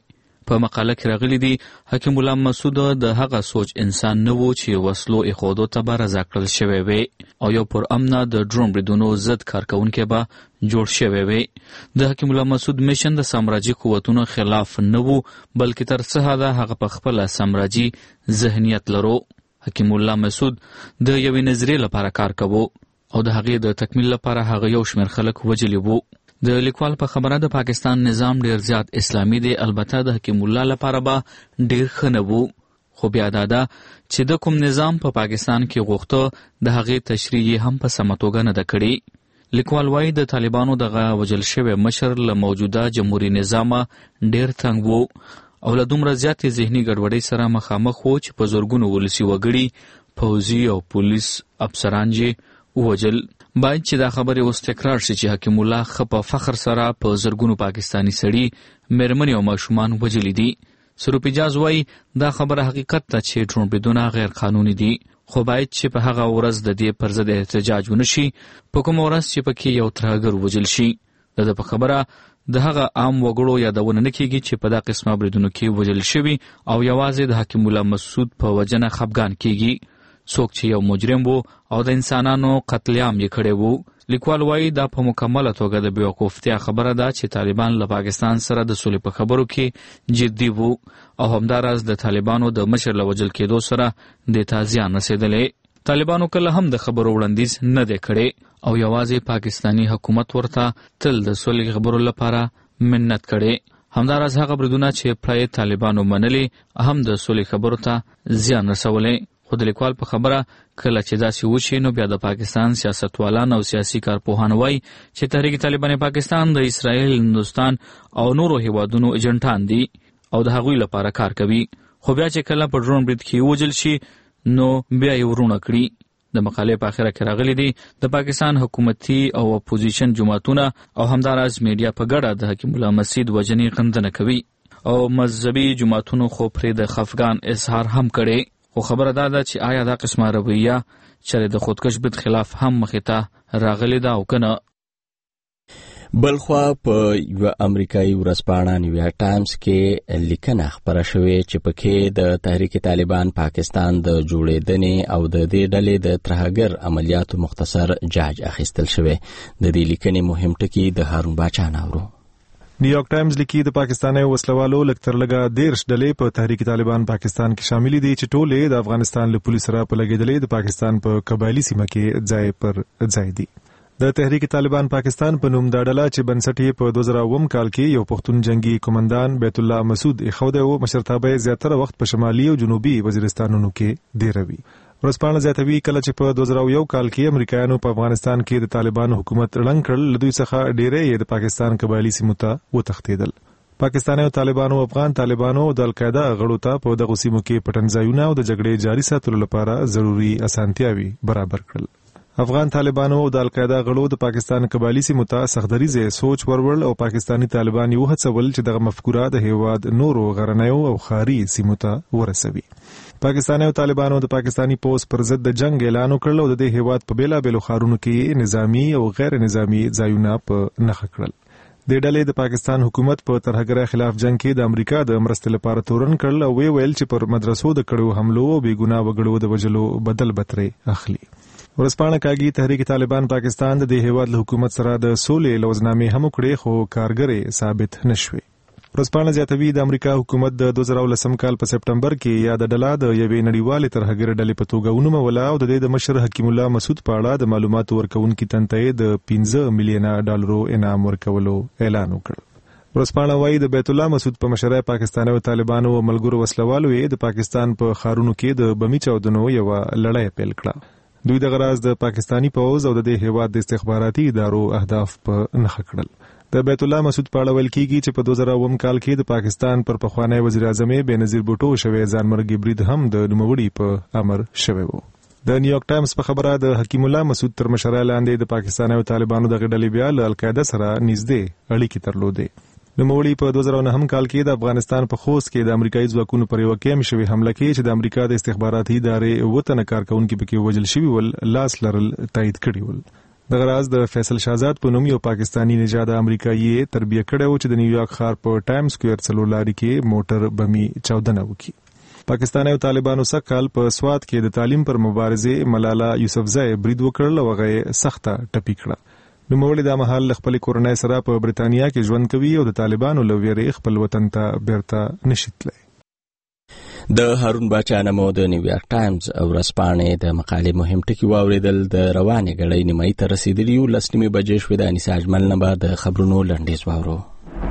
په مقاله کې راغلي دي حکیم الله مسعود د هغه سوچ انسان نه و چې وسلو اخودو ته به رضا کړل شوی وي او یو پر امنه د ډرون بریدونو ضد کارکونکي به جوړ شوی وي. د حکیم الله مسعود میشن د سامراجي قوتونو خلاف نه و بلکې تر څه حده هغه په خپل سامراجي ذهنیت لرو. حکیم الله مسعود د یوې نظریې لپاره کار کوو او د هغې د تکمیل لپاره هغه یو شمېر خلک وژلي وو. د لیکوال په خبره د پاکستان نظام ډیر زیات اسلامي دی، البته د حکیم الله لپاره به ډیر ښه نه وو، خو بیا دا ده چې د کوم نظام په پا پاکستان کې غوښته د هغې تشریح یې هم په سمه توګه نه ده کړې. لیکوال وایي د طالبانو دغه وژل شوی مشر له موجوده جمهوري نظامه ډیر تنګ وو او له دومره زیاتې ذهني ګډوډۍ سره مخامخ وو چې په زرګونو ولسي وګړي، پوځي او پولیس افسران یې ووجل. باید چې دا خبرې اوس تکرار شي چې حکیم الله ښه په فخر سره په زرګونو پاکستاني سړي، میرمنې او ماشومان وژلي دي. سروپ اجاز وایي دا خبره حقیقت ده چې ډرون بریدونه غیر قانوني دي، خو باید چې په هغه ورځ د دې پر ضد احتجاج ونه شي په کومه ورځ چې پکې یو ترهګر وژل شي. د ده په خبره د هغه عام وګړو یادونه نه کیږي چې په دا قسمه بریدونو کې وژل شوي او یوازې د حکیم الله مسعود په وجنه خفګان کیږي، څوک چې یو مجرم وو او د انسانانو قتل عام یې کړی وو. لیکوال وایي دا په مکمله توګه د بیوقوفتیا خبره ده چې طالبان له پاکستان سره د سولې په خبرو کې جدي وو او همداراز د طالبانو د مشر له وژل کېدو سره دې ته زیان رسېدلی. طالبانو کله هم د خبرو وړاندیز نه دی کړی او یوازې پاکستاني حکومت ورته تل د سولې خبرو لپاره منت کړی. همداراز هغه بریدونه چې پرای طالبانو منلي هم د سولې خبرو ته زیان رسولی. خو د لیکوال په خبره کله چې داسې وشي نو بیا د پاکستان سیاستوالان او سیاسي کارپوهان وایي چې تحریک طالبان پاکستان د اسرائیل، هندوستان او نورو هیوادونو ایجنټان دي او د هغوی لپاره کار کوي، خو بیا چې کله په ډرون برید کې وژل شي نو بیا یې ورونه کړي. د مقالې په اخره کې راغلي دي د پاکستان حکومتي او اپوزیشن جماعتونه او همداراز میډیا په ګډه د حکیم الله مسعود وژنې غندنه کوي او مذهبي جماعتونو خو پرې د خفګان اظهار هم کړي. خو خبره دا ده چې آیا دا قسمه رویه چې د خودکش برید خلاف هم مخې ته راغلې ده او که نه. بلخوا په یوه امریکایي ورځپاڼه نیویارک ټایمز کې لیکنه خپره شوې چې پکې د تحریک طالبان پاکستان د جوړېدنې او د دې ډلې د ترهګر عملیاتو مختصر جاج اخیستل شوی. د دې لیکنې مهم ټکي د هارون باچا ناورو. نیویارک ټایمز لیکي د پاکستاني وسلوالو لکتر لګا دیرش ډلې په تحریک طالبان پاکستان کې شامل دي چې ټولې د افغانستان له پولیس سره په لګیدلې د پاکستان په قبایلی سیمه کې ځای پر ځای دي. د تحریک طالبان پاکستان په نوم دا ډله چې بنسټ یې په دوه زره اووه کال کې یو پښتون جنگي کمانډان بیت الله مسعود ایښودی و، مشرتابه یې زیاتره وخت په شمالي او جنوبي وزیرستانونو کې ډیروي. ورځپاڼه زیاتوي کله چې په دوه زره یو کال کې امریکایانو په افغانستان کې د طالبانو حکومت ړنګ کړل، له دوی څخه ډیری یې د پاکستان قبایلی سیمو ته وتښتېدل. پاکستاني طالبانو افغان طالبانو او د القاعده غړو ته په دغه سیمو کې پټنځایونه او د جګړې جاري ساتلو لپاره ضروري اسانتیاوي برابر کړل. افغان طالبانو او د القاعده غړو د پاکستان قبایلی سیمو ته سختدریزه سوچ ورول او پاکستانی طالبان یو هڅول چې دغه مفکوره د هیواد نورو غرنیو او خاري سیمو ته ورسوي. پاکستاني طالبانو د پاکستانی پوس پر ضد د جنگ اعلان وکړ او د دې هیواد په بیلا بیلو خارونو کې نظامی او غیر نظامی ځایونه په نښه کړل. د ډلې د پاکستان حکومت په ترهګر خلاف جنگ کې د امریکا د مرستې لپاره تورن کړل او وی ویل چې پر مدرسو د کړو حملو او بیګناه وګړو د وجلو بدل بترې اخلي. ورځپاڼه کاږي تحریک طالبان پاکستان د دې هیواد له حکومت سره د سولې لوزنامې هم کړې خو کارګرې ثابت نشوي. ورځپاڼه زیاتوي د امریکا حکومت د دوه زره ولسم کال په سپټمبر کې یاد ډله د یوې نړیوالې ترهګر ډلې په توګه ونوموله او د دې د مشر حکیم الله مسعود په اړه د معلوماتو ورکونکي تنتې د پنځه میلیونه ډالرو انعام ورکولو اعلان وکړ. ورځپاڼه وایي د بیت الله مسعود په مشرۍ پاکستاني او طالبانو او ملګرو وسلوالو یې د پاکستان په خارونو کې د بمي چاودنو یو لړۍ پیل کړه. دوی د غراز د پاکستانی پوز او د دې هیواد د استخباراتي ادارو اهداف په نښه کړل. د بیت الله مسعود په اړه ویل کیږي چې په دوه زره اووه کال کې د پاکستان پر پخوانی وزیر اعظم بېنظیر بوټو شوی ځانمرګي برید هم د نوموړي په امر شوی و. د نیویارک ټایمز په خبره د حکیم الله مسعود تر مشرۍ لاندې د پاکستاني او طالبانو دغه ډلې بیا له القاعده سره نږدې اړیکې درلودې. نوموړي په دوه زره نهم کال کې د افغانستان په خوست کې د امریکایي ځواکونو پر یوه کیم شوې حمله کې چې د امریکا د استخباراتي ادارې اووه تنه کارکونکي پکې وژل شوي ول لاس لرل تایید کړي ول. د غراز د فیصل شاهزاد په نوم یو پاکستانی نژاد امریکایي تربیه کړو چې د نیویارک ښار په ټایم سکوير څلور لاري کې موټر بمي چاودنه وکړي. پاکستان او طالبانو سکهال په سوات کې د تعلیم پر مبارزه ملاله یوسفزای برید وکړل او هغه سخته ټپي کړه. نوموړي د مهال خپل کورنۍ سره په برتانیا کې ژوند کوي او د طالبانو له ویرې خپل وطن ته بیرته نشي تللی. د هارون باچا نامو د نیویارک ټایمز ورځپاڼې د مقالې مهم ټکي واوریدل. د روانې غړۍ نیمایي ته رسیدلی یو لس نیمې بجې شوې. د انیسا اجمل نه بعد د خبرونو لنډیز واورو.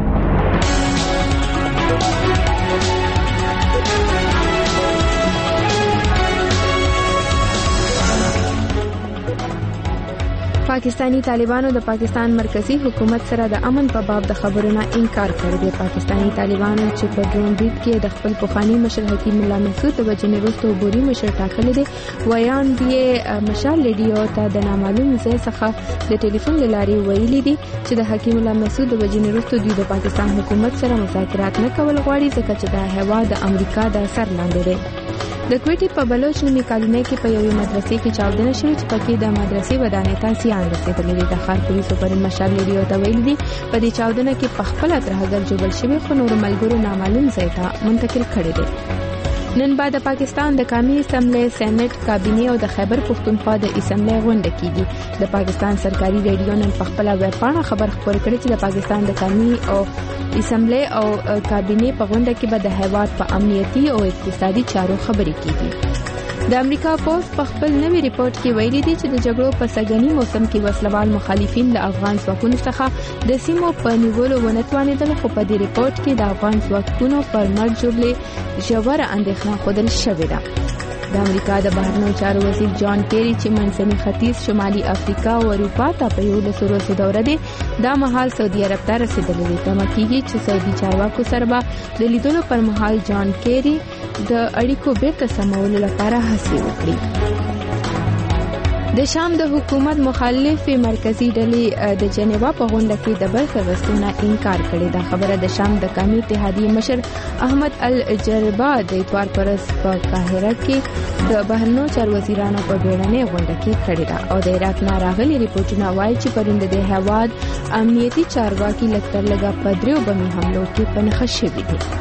پاکستانی طالبانو د پاکستان مرکزی حکومت سره د امن په باب د خبرونو انکار کړی دی. پاکستانی طالبانو چې په ډرون برید کې د خپل پخوانی مشر حکیم الله محسود د وجنې وروسته عبوري مشر ټاکلی دی. ویان دی مشال ریډیو ته د نامعلوم ځای څخه د ټلیفون له لارې ویلي دي چې د حکیم الله محسود د وجنې وروسته دوی د پاکستان حکومت سره مذاکرات نه کول غواړي ځکه چې دا هیواد د امریکا د اثر لاندې دی. د کوټي په بلوچ نیمه کالونی کې په یوې مدرسې کې چاودنه شوې چې پکې د مدرسې ودانۍ ته زیان رسېدلی دی. د ښار پولیسو پرون مشال ریډیو ته ویلي دي په دې چاودنه کې په خپله ترهګر جوړل شوي خو نورو ملګرو نامعلوم ځای ته منتقل کړی دی. نن بعد د پاکستان د قومي اسمبلی سېنات کابینه او د خیبر پښتونخوا د اسمبلی غونډه کیږي. د پاکستان سرکاري ریډیو نن په خپل ویب پاڼه خبر خپور کړی چې د پاکستان د قومي او اسمبلی او کابینه په غونډه کې به د هیواد په امنیتي او اقتصادي چارو خبرې کیږي. د امریکا پوسټ په خپل نوي ریپورت کې ویلي دي چې د جګړو په سګنی موسم کې وسلوال مخالفین له افغان ځواکونو څخه د سیمو په نیولو ونتوانېدل، خو په دې ریپورت کې د افغان ځواکونو پر مرګ جوړې ژوره اندېښنه ښودل شوې ده. د امریکا د بهرنیو چارو وزیر جان کیری چې منځني ختیځ، شمالي افریقا او اروپا ته په یو لسو ورځو دوره دی دا مهال سعودي عرب ته رسېدلی دی. تمه کېږي چې سعودي چارواکو سره به د لیدلو پر مهال جان کیری د اړیکو بیرته سمولو لپاره هڅې وکړي. د شام د حکومت مخالف مرکزی ډلې د جنیوا په غونډه کې د بل پیوستونه انکار کړی. دا خبره د شام د قومي اتحادیې مشر احمد الجربا د اتوار پر ورځ په قاهره کې د بهرنیو چارو وزیرانو په بیړنۍ غونډه کې کړې ده او د عراق نه راغلي ریپورتونه وایي چې پرون د هیواد امنیتي چارواکي لږتر لږه په دریو بمي حملو کې په نښه شوي دي.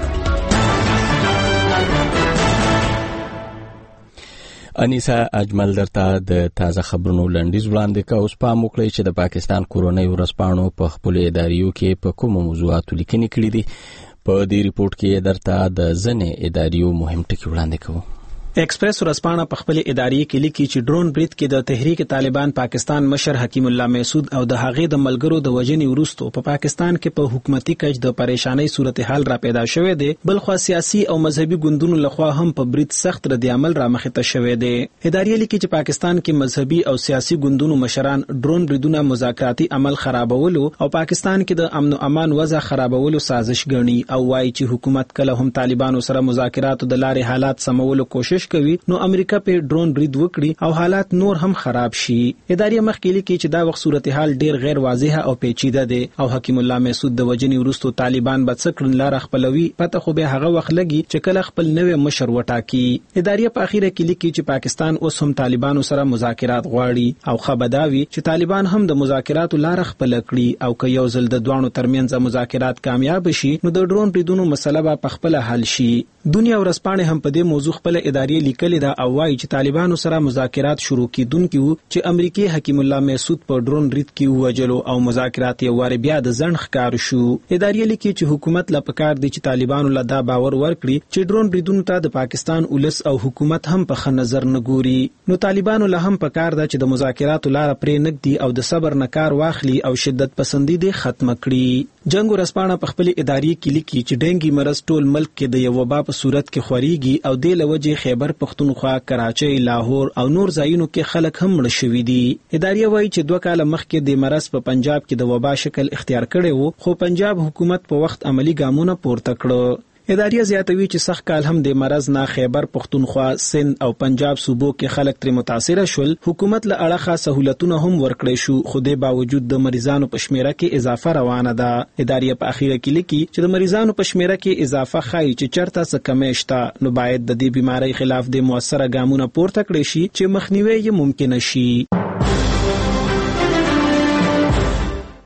انیسا اجمل درته د تازه خبرونو لنډیز وړاندې کا. اوس پام وکړئ چې د پاکستان کورنۍ ورځپاڼو په خپلو اداریو کې په کومو موضوعاتو لیکنې کړي دي. په دې ریپورت کې درته د ځینې اداریو مهم ټکي وړاندې کوو. ایکسپریس ورځپاڼه په خپل ادارې کې لیکي چې ډرون برید کې د تحریک طالبان پاکستان مشر حکیم الله محسود او د هغې د ملګرو د وژنې وروسته په پاکستان کې په حکومتي کچ د پریشانۍ صورتحال را پیدا شوې دی. بل خو سیاسي او مذهبي ګوندونو لخوا هم په برید سخت رد عمل را مخې ته شوې دی. ادارې لیکي چې پاکستان کې مذهبي او سیاسي ګوندونو مشران ډرون بریدونه مذاکراتي عمل خرابولو او پاکستان کې د امن او امان وضع خرابولو سازش ګڼي او وایي چې حکومت کله هم طالبانو سره مذاکراتو د لارې حالات سمولو کوشش کوي نو امریکا په ډرون برید وکړي او حالات نور هم خراب شي. ادارې مخکې لیکي چې دا وخت صورتحال ډیر غیر واضحه او پیچیده دی او حکیم الله محسود د وجنې وروسته طالبان به څه کړن لار خپلوي پته خو به هغه وخت لګي چې کله خپل نوې مشر وټاکي. ادارې په اخیره کې لیکي چې پاکستان اوس هم طالبانو سره مذاکرات غواړي او خبرداوي چې طالبان هم د مذاکراتو لار خپل کړي او که یو ځل د دوانو ترمنځ مذاکرات کامیاب شي نو د ډرون بریدونو مسله به په خپل حل شي. دنیا ورځپاڼه هم په دې موضوع خپل ادارې لیکلي دا او وايي چې طالبانو سره مذاکرات شروع کیدونکي وو چې امریکای حکیم الله محسود په ډرون برید کې وژلو او مذاکرات یې واره بیا د ځنډ ښکار شو. ادارې لیکي چې حکومت لا پکار دي چې طالبانو لا دا باور ورکړي چې ډرون بریدونو ته د پاکستان ولس او حکومت هم په ښه نظر نه ګوري. نو طالبانو لا هم پکار ده چې د مذاکراتو لار پرې نږدي او د صبر نه کار واخلي او شدت پسندي دې ختم کړي. جنگ ورځپاڼه په خپل ادارې کې لیکي چې ډینګي مرض ټول ملک کې د یو وبا په صورت کې خوريږي او د لوجې خیبر پختونخوا، کراچۍ، لاهور او نور ځایونو کې خلک هم مړ شوي دي. ادارې وایي چې دوه کاله مخکې د مرض په پنجاب کې د وبا شکل اختیار کړی وو خو پنجاب حکومت په وخت عملی ګامونه پورته کړو. ادارې زیاتوي چې سخت کال هم د مرض نه خیبر پختونخوا، سند او پنجاب صوبو کې خلک تر متاثر شول. حکومت له اړخه سہولتونه هم ورکړې شو خو د باوجود د مریضانو په شمیره کې اضافه روانه ده. ادارې په اخیره کې لیکي چې د مریضانو په شمیره کې اضافه ښایي چې چرته څه کمی شته نو باید د دې بیماری خلاف د موثره ګامونه پورته کړي شي چې مخنیوی یې ممکن شي.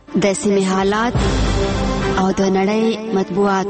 د سیمې حالات او د نړۍ مطبوعات.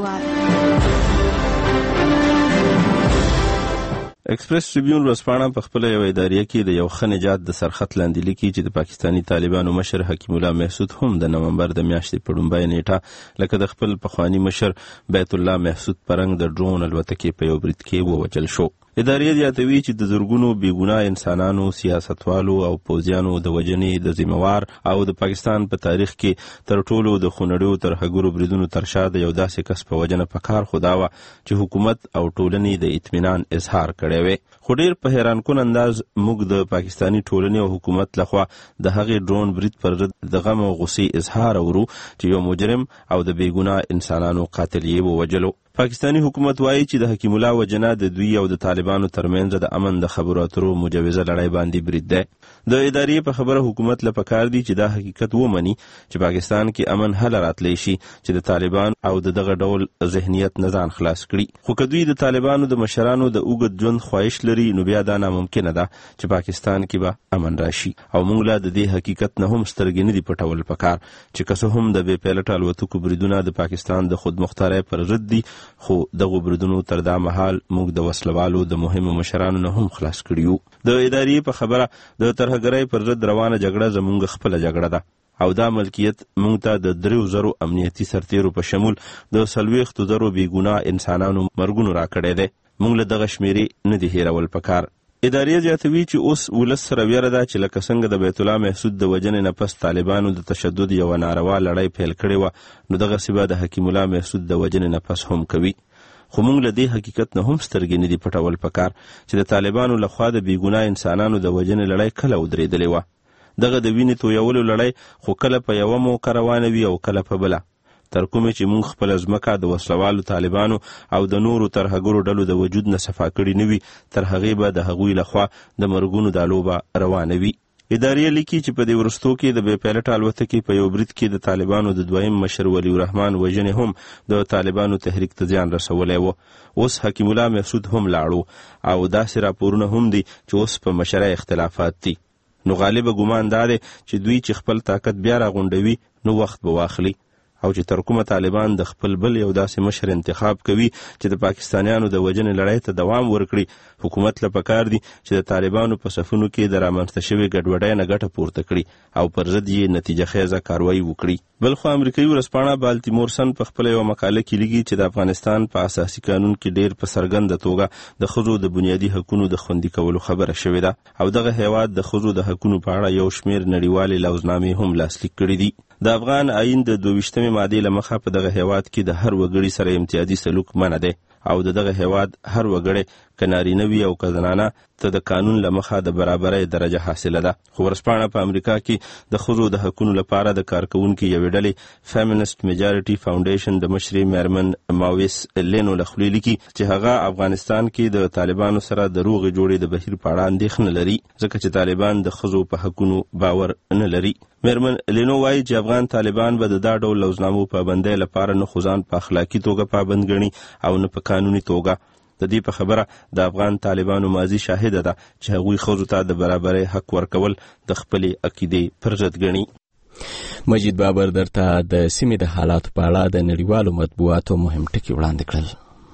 ایکسپریس ټریبیون ورځپاڼه په خپل یو اداریه کې د یو ښه نجات د سرخط لاندې لیکي چې د پاکستاني طالبانو مشر حکیم الله محسود هم د نومبر د میاشتې په لومړۍ نیټه لکه د خپل پخواني مشر بیت الله محسود پرنګ د ډرون الوتکې په یو برید کې ووژل شو. اداریه زیاتوي چې د زرګونو بېګناه انسانانو، سیاستوالو او پوځیانو د وژنې د ذمہوار او د پاکستان په تاریخ کې تر ټولو د خونړیو ترهګرو بریدونو تر شا د یو داسې کس په وجنه په کار خو دا وه چې حکومت او ټولنې د اطمینان اظهار کړی وی. خو ډېر په حیران کن انداز موږ د پاکستاني ټولنې او حکومت لخوا د هغې ډرون برید پر ضد د غم او غصې اظهار اورو چې یو مجرم او د بېګناه انسانانو قاتل یې ووژلو. پاکستاني حکومت وایي چې د حکیم الله وژنه د دوی او د طالبانو ترمنځ د امن د خبرو اترو مجوزه لړۍ باندې برید دی. د ادارې په خبره حکومت له پکار دی چې دا حقیقت ومني چې پاکستان کې امن هله راتلی شي چې د طالبان او د دغه ډول ذهنیت نه ځان خلاص کړي. خو که دوی د طالبانو د مشرانو د اوږد ژوند خواهش لري نو بیا دا ناممکنه ده چې پاکستان کې به امن راشي او موږ لا د دې حقیقت نه هم سترګې نه دي پټول پکار چې که څه هم د بې پیلټه الوتکو بریدونه د پاکستان د خودمختارۍ پر ضد دي، خو دغه بریدونو تر دا مهال موږ د وسلوالو د مهمو مشرانو نه هم خلاص کړیو. د ادارې په خبره د ترهګرۍ پر ضد روانه جګړه زموږ خپله جګړه ده او دا ملکیت موږ ته د دریو زرو امنیتي سرتیرو په شمول د څلوېښتو زرو بېګناه انسانانو مرګونو راکړی دی. موږ له دغه شمیرې نه دي هیرول پکار. ادارې زیاتوي چې اوس ولس سره ویره ده چې لکه څنګه د بیت الله محسود د وژنې نه پس طالبانو د تشدد یوه ناروا لړۍ پیل کړې وه نو دغسې به د حکیم الله محسود د وژنې نه پس هم کوي. خو موږ له دې حقیقت نه هم سترګې نه دي پټول پکار چې د طالبانو لخوا د بېګناه انسانانو د وژنې لړۍ کله ودرېدلې وه. دغه د وینې تویولو لړۍ خو کله په یوه موقع روانه وي او کله په بله، تر کومې چې موږ خپله ځمکه د وسلوالو طالبانو او د نورو ترهګرو ډلو د وجود نه صفا کړي نه وي تر هغې به د هغوی لخوا د مرګونو دا لوبه روانه وي. ادارې لیکي چې په دې وروستو کې د بې پیلټه الوتکې په یو برید کې د طالبانو د دویم مشر ولی الرحمن وژنې هم د طالبانو تحریک ته زیان رسولی و. اوس حکیم الله محسود هم لاړو او داسې راپورونه هم دي چې اوس په مشره اختلافات دي. نو غالبه ګمان دا دی چې دوی چې خپل طاقت بیا راغونډوي نو وخت به واخلي او چې تر کومه طالبان د خپل بل یو داسې مشر انتخاب کوي چې د پاکستانیانو د وژنې لړۍ ته دوام ورکړي، حکومت له پکار دي چې د طالبانو په صفونو کې د رامنځته شوې ګډوډۍ نه ګټه پورته کړي او پر ضد یې نتیجه خیزه کاروایي وکړي. بلخو امریکایي ورځپاڼه بالتیمور سن په خپله یوه مقاله کې لیکي چې د افغانستان په اساسي قانون کې ډېر په څرګنده توګه د ښځو د بنیادي حقونو د خوندي کولو خبره شوې ده او دغه هیواد د ښځو د حقونو په اړه یو شمېر نړیوالې لوظنامې هم لاسلیک کړي دي. د افغان آئین د دویشتمې مادې له مخه په دغه هیواد کې د هر وګړي سره امتیازي سلوک منع دی او د دغه هیواد هر وګړی که نارینه وي او که زنانه ته د قانون له مخه د برابرۍ درجه حاصله ده. خو ورځپاڼه په امریکا کې د ښځو د حقونو لپاره د کارکوونکي یوې ډلې فیمینست میجارټي فاونډیشن د مشرې میرمن ماویس لینو له خولې لیکي چې هغه افغانستان کې د طالبانو سره د روغې جوړې د بهیر په اړه اندېښنه لري ځکه چې طالبان د ښځو په حقونو باور نه لري. میرمن لینو وایي چې افغان طالبان به د دا ډول لوظنامو پابندۍ لپاره نه خو ځان په اخلاقي توګه پابند ګڼي او نه په قانوني توګه. د دې په خبره د افغان طالبانو ماضي شاهده ده چې هغوی ښځو ته د برابرۍ حق ورکول د خپلې عقیدې پر ضد ګڼي. مجید بابر درته د سیمې د حالاتو په اړه د نړیوالو مطبوعاتو مهم ټکي وړاندې کړل.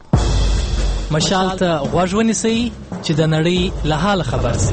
مشال ته غوږ ونیسئ چې د نړۍ له حاله خبر شئ.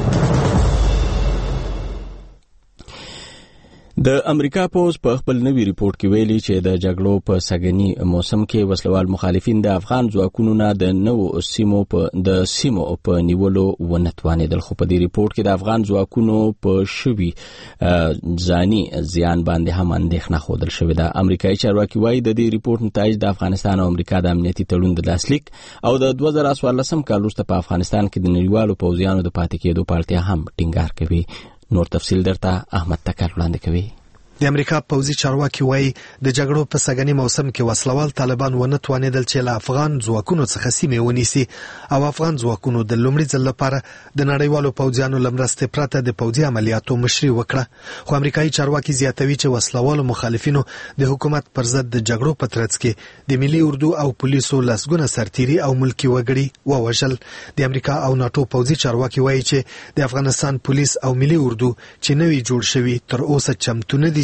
د امریکا پوز په خپل نوي ریپورت کې ویلي چې د جګړو په سګنی موسم کې وسلوال مخالفین د افغان ځواکونو نه د نوو سیمو په د سیمو په نیولو ونتوانېدل. خو په دې ریپورت کې د افغان ځواکونو په شوي ځاني زیان باندې هم اندېښنه ښودل شوې ده. امریکایي چارواکي وایي د دې ریپورت نتایج د افغانستان او امریکا د امنیتي تړون د لاسلیک او د دوه زره څوارلسم کال وروسته په افغانستان کې د نړیوالو پوځیانو د پاتې کېدو په اړتیا هم ټینګار کوي. نور تفصیل درته احمد تکل وړاندې کوي. د امریکا پوځي چارواکي وایي د جګړو په سګنی موسم کې وسلوال طالبان ونه توانېدل چې له افغان ځواکونو څخه سیمې ونیسي او افغان ځواکونو د لومړي ځل لپاره د نړیوالو پوځیانو له مرستې پرته د پوځي عملیاتو مشري وکړه. خو امریکایي چارواکي زیاتوي چې وسلوالو مخالفینو د حکومت پر ضد د جګړو په ترڅ کې د ملي اردو او پولیسو لسګونه سرتیري او ملکي وګړي ووژل. د امریکا او ناتو پوځي چارواکي وایي چې د افغانستان پولیس او ملي اردو چې نوي جوړ شوي تر اوسه چمتو نه دي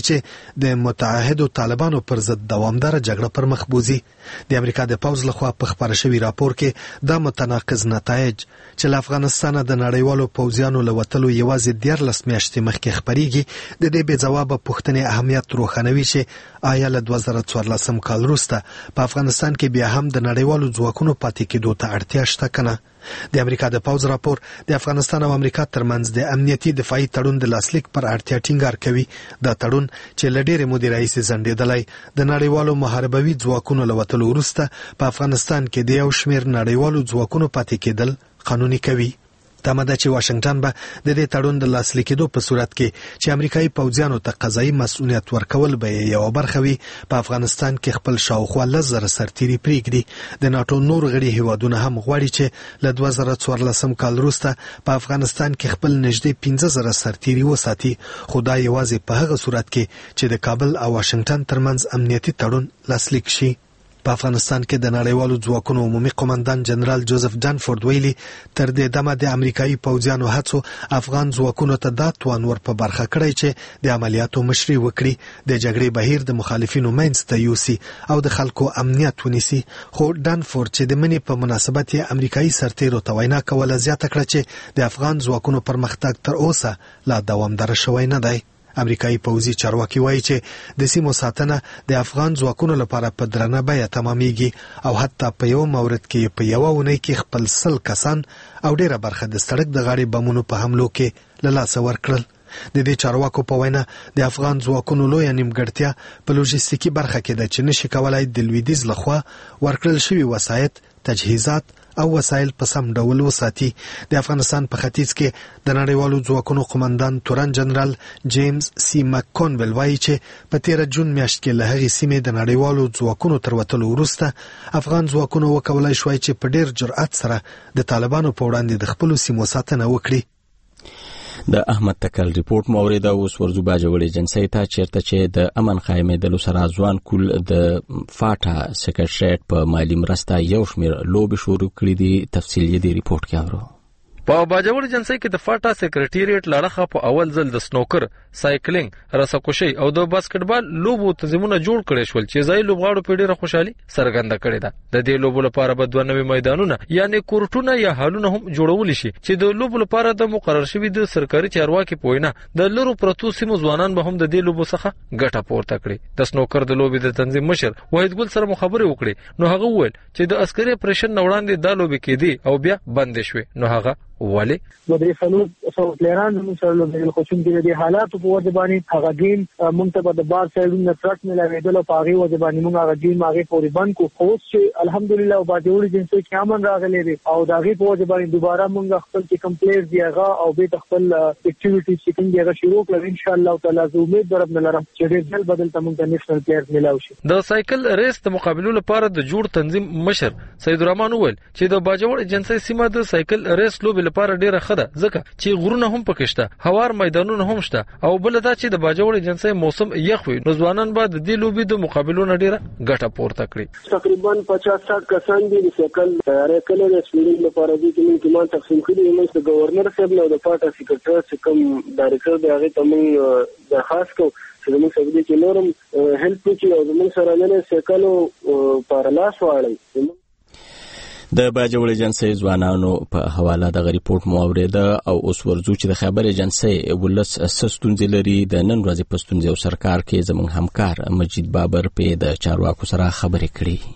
چې د متعهدو طالبانو پر ضد دوامدار جګړه پر مخ بوزي. د امریکا د پوز لخوا په خبره شوی راپور کې دا متناقض نتایج چې له افغانستان د نړیوالو پوځیانو له وتلو یوازې دیارلس میاشتې مخکې خبريږي د دې بې ځوابه پوښتنې اهمیت روښانوي چې آیا له دوه زره څوارلسم کال وروسته په افغانستان کې بیا هم د نړیوالو ځواکونو پاتې کېدو ته اړتیا شته کنه. د امریکا د پوز راپور د افغانستان او امریکا ترمنځ د امنیتي دفاعي تړون د لاسلیک پر اړتیا ټینګار کوي. دا تړون چې له ډېرې مودې راهیسې ځنډېدلی د نړیوالو محاربوي ځواکونو له وتلو وروسته په افغانستان کې د یو شمېر نړیوالو ځواکونو پاتې کېدل قانوني کوي. تمه ده چې واشنگټن به د دې تړون د لاسلیکېدو په صورت کې چې امریکایي پوځیانو ته قضایي مسؤلیت ورکول به یو برخه وي په افغانستان کې خپل شاوخوا لس زره سرتیري پرېږدي. د ناټو نور غړي هیوادونه هم غواړي چې له دوه زره څوارلسم کال وروسته په افغانستان کې خپل نږدې پنځه زره سرتیري وساتي، خو دا یوازې په هغه صورت کې چې د کابل او واشنگټن ترمنځ امنیتي تړون لاسلیک شي. په افغانستان کې د نړیوالو ځواکونو عمومي قومندان جنرال جوزف ډانفورد ویلي تر دې دمه د امریکایي پوځیانو هڅو افغان ځواکونو ته دا توان ور په برخه کړی چې د عملیاتو مشري وکړي، د جګړې بهیر د مخالفینو منځ ته یوسي او د خلکو امنیت ونیسي. خو ډانفورد چې د منې په مناسبت یې امریکایي سرتیرو ته وینا کوله زیاته کړه چې د افغان ځواکونو پرمختګ تر اوسه لا دوامدار شوی نه دی. امریکایي پوځي چارواکي وایي چې د سیمو ساتنه د افغان ځواکونو لپاره په درنه بیه تمامیږي او حتی په یو مورد کې په یوه اونۍ کې خپل سل کسان او ډیره برخه د سړک د غاړې بمونو په حملو کې له لاسه ورکړل. د دې چارواکو په وینا د افغان ځواکونو لویه نیمګړتیا په لوجستیکي برخه کې ده چې نشي کولای د لویدیځ لخوا ورکړل شوي وسایط، تجهیزات او وسایل په سم ډول وساتي. د افغانستان په ختیځ کې د نړیوالو ځواکونو قومندان تورن جنرال جیمز سی مککونویل وایي چې په تیره جون میاشت کې له هغې سیمې د نړیوالو ځواکونو تر وتلو وروسته افغان ځواکونو وکولای شوای چې په ډیر جرأت سره د طالبانو په وړاندې د خپلو سیمو ساتنه وکړي. د احمد تکل ریپورت موریده اوس ورزو باجوړي جنسي ته چیرته چې د امن قائمېدلو سره ځوان کول د فاټا سکرټریټ په مالی مرسته یو شمېر لوبې شروع کړې دي. تفصیل یې د ریپورت کې اورو. په باجوړ جنسي کې د فاټا سکرټریټ لړخه په اول ځل د سنوکر، سایکلینګ، رسکوشي او د باسکټبال لوبو تنظیمونه جوړ کړي شول چې ځای لوبغاړو په ډیره خوشحالي څرګنده کړې ده. د دې لوبو لپاره به دوه نوي میدانونه یعنی کورټونه یا هالونه هم جوړول شي چې د لوبو لپاره د مقرر شوی د سرکاري چارواکي پوینه د لرو پروتو سیمو ځوانان به هم د دې لوبو څخه ګټه پورته کړي. د سنوکر د لوبې د تنظیم مشر وحید ګل سره مخابره وکړي نو هغه وویل چې د عسکري اپریشن وړاندې د لوبې کېدی او بیا بند شوې. نو هغه ولی نو د فلو سو پلیران موږ سره لوبې خو چې د حالات په وجه باندې هغه ګیم مونږ ته د بار سایډونو ترټ ملاویدل او هغه وجه باندې موږ هغه ګیم هغه پوری بند کو خو چې الحمدلله او باجوړي جنسي کې امن راغلی دی او دا غي په وجه باندې دوباره موږ خپل چې کمپلیټ دیغه او به خپل اکټیویټی چې دیغه شروع کړو ان شاء الله تعالی زه امید درم لرم چې ډېر جلد بدل ته موږ د نېشنل پلیئرز ملاوي شي. د سایکل ریس د مقابلو لپاره د جوړ تنظیم مشر سید الرحمن وویل چې د باجوړ جنسي سیمه د سایکل ریس لوبې لپاره ډیره خده ځکه چې غرونه هم پکې شته، هوار میدانونه هم شته او بل دا چې د باجوړ جنسي موسم یخ وي نو ځوانان به د دې لوبې د مقابلو نه ډیره ګټه پورته کړي. تقریبا پچاس ساټ کسان دي د سایکل تیاری کړي د سپیډینګ لپاره دي چې موږ تقسیم کړي موږ د گورنر صاحب نو د پاټا سیکریټری چې کوم ډایریکټر دی هغه ته موږ درخواست کوو چې موږ سبدي کې نورم هیلپ وکړي او موږ سره نه سایکلو پارلاس واړي. د باجوړ جنسي ځوانانو په حواله د ریپورت مو اوریده او اوس ورزو چې د خبر جنسي ولس سستونځ لري. د نن ورځې پستونځ او سرکار کې زموږ همکار مجید بابر په د چارواکو سره خبرې کړې.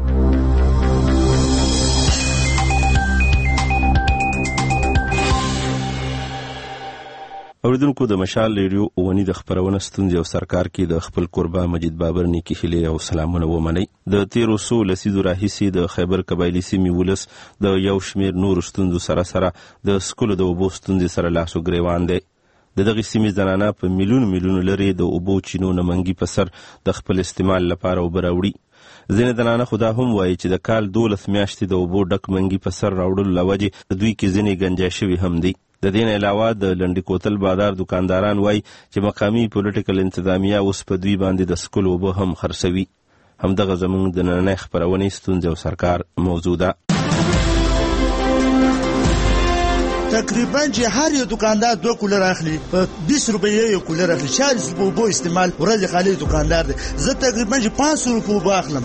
اوریدونکو د مشال ریډیو اونی د خبرونه ستونزې او سرکار کې د خپل قربا مجید بابر نیکی هلي او سلامونه ومني. د تیرو سو لسیدو راهیسي د خیبر قبایلی سیمې ولس د یو شمیر نور ستونزو سره سره د سکول د اوبو ستونزې سره لاسو ګریوان دی. د دغه سیمې زنانه په میلیون میلیون لري د اوبو چینو نمنګي په سر د خپل استعمال لپاره وبراوړي. ځینې زنانه خدا هم وایي چې د کال دولس میاشتې د اوبو ډک منګي په سر راوړلو لوجې دوی کې ځینې گنجای شوي هم دي. د دې نه علاوه د لنډي کوتل بازار دکانداران وایي چې مقامي پولیټیکل انتظامیه اوس په دوی باندې د سکول اوبه هم خرڅوي. همدغه زموږ د نننۍ خپرونې ستونزې او سرکار موضوع ده. تقریبا چې هر یو دکاندار دوه کولر اخلي په بیس روپیه یو کولر اخلي چالیس روپیه بو استعمال ورځ خالي دکاندار دی زه تقریبا چې پانچ سو روپیه بو اخلم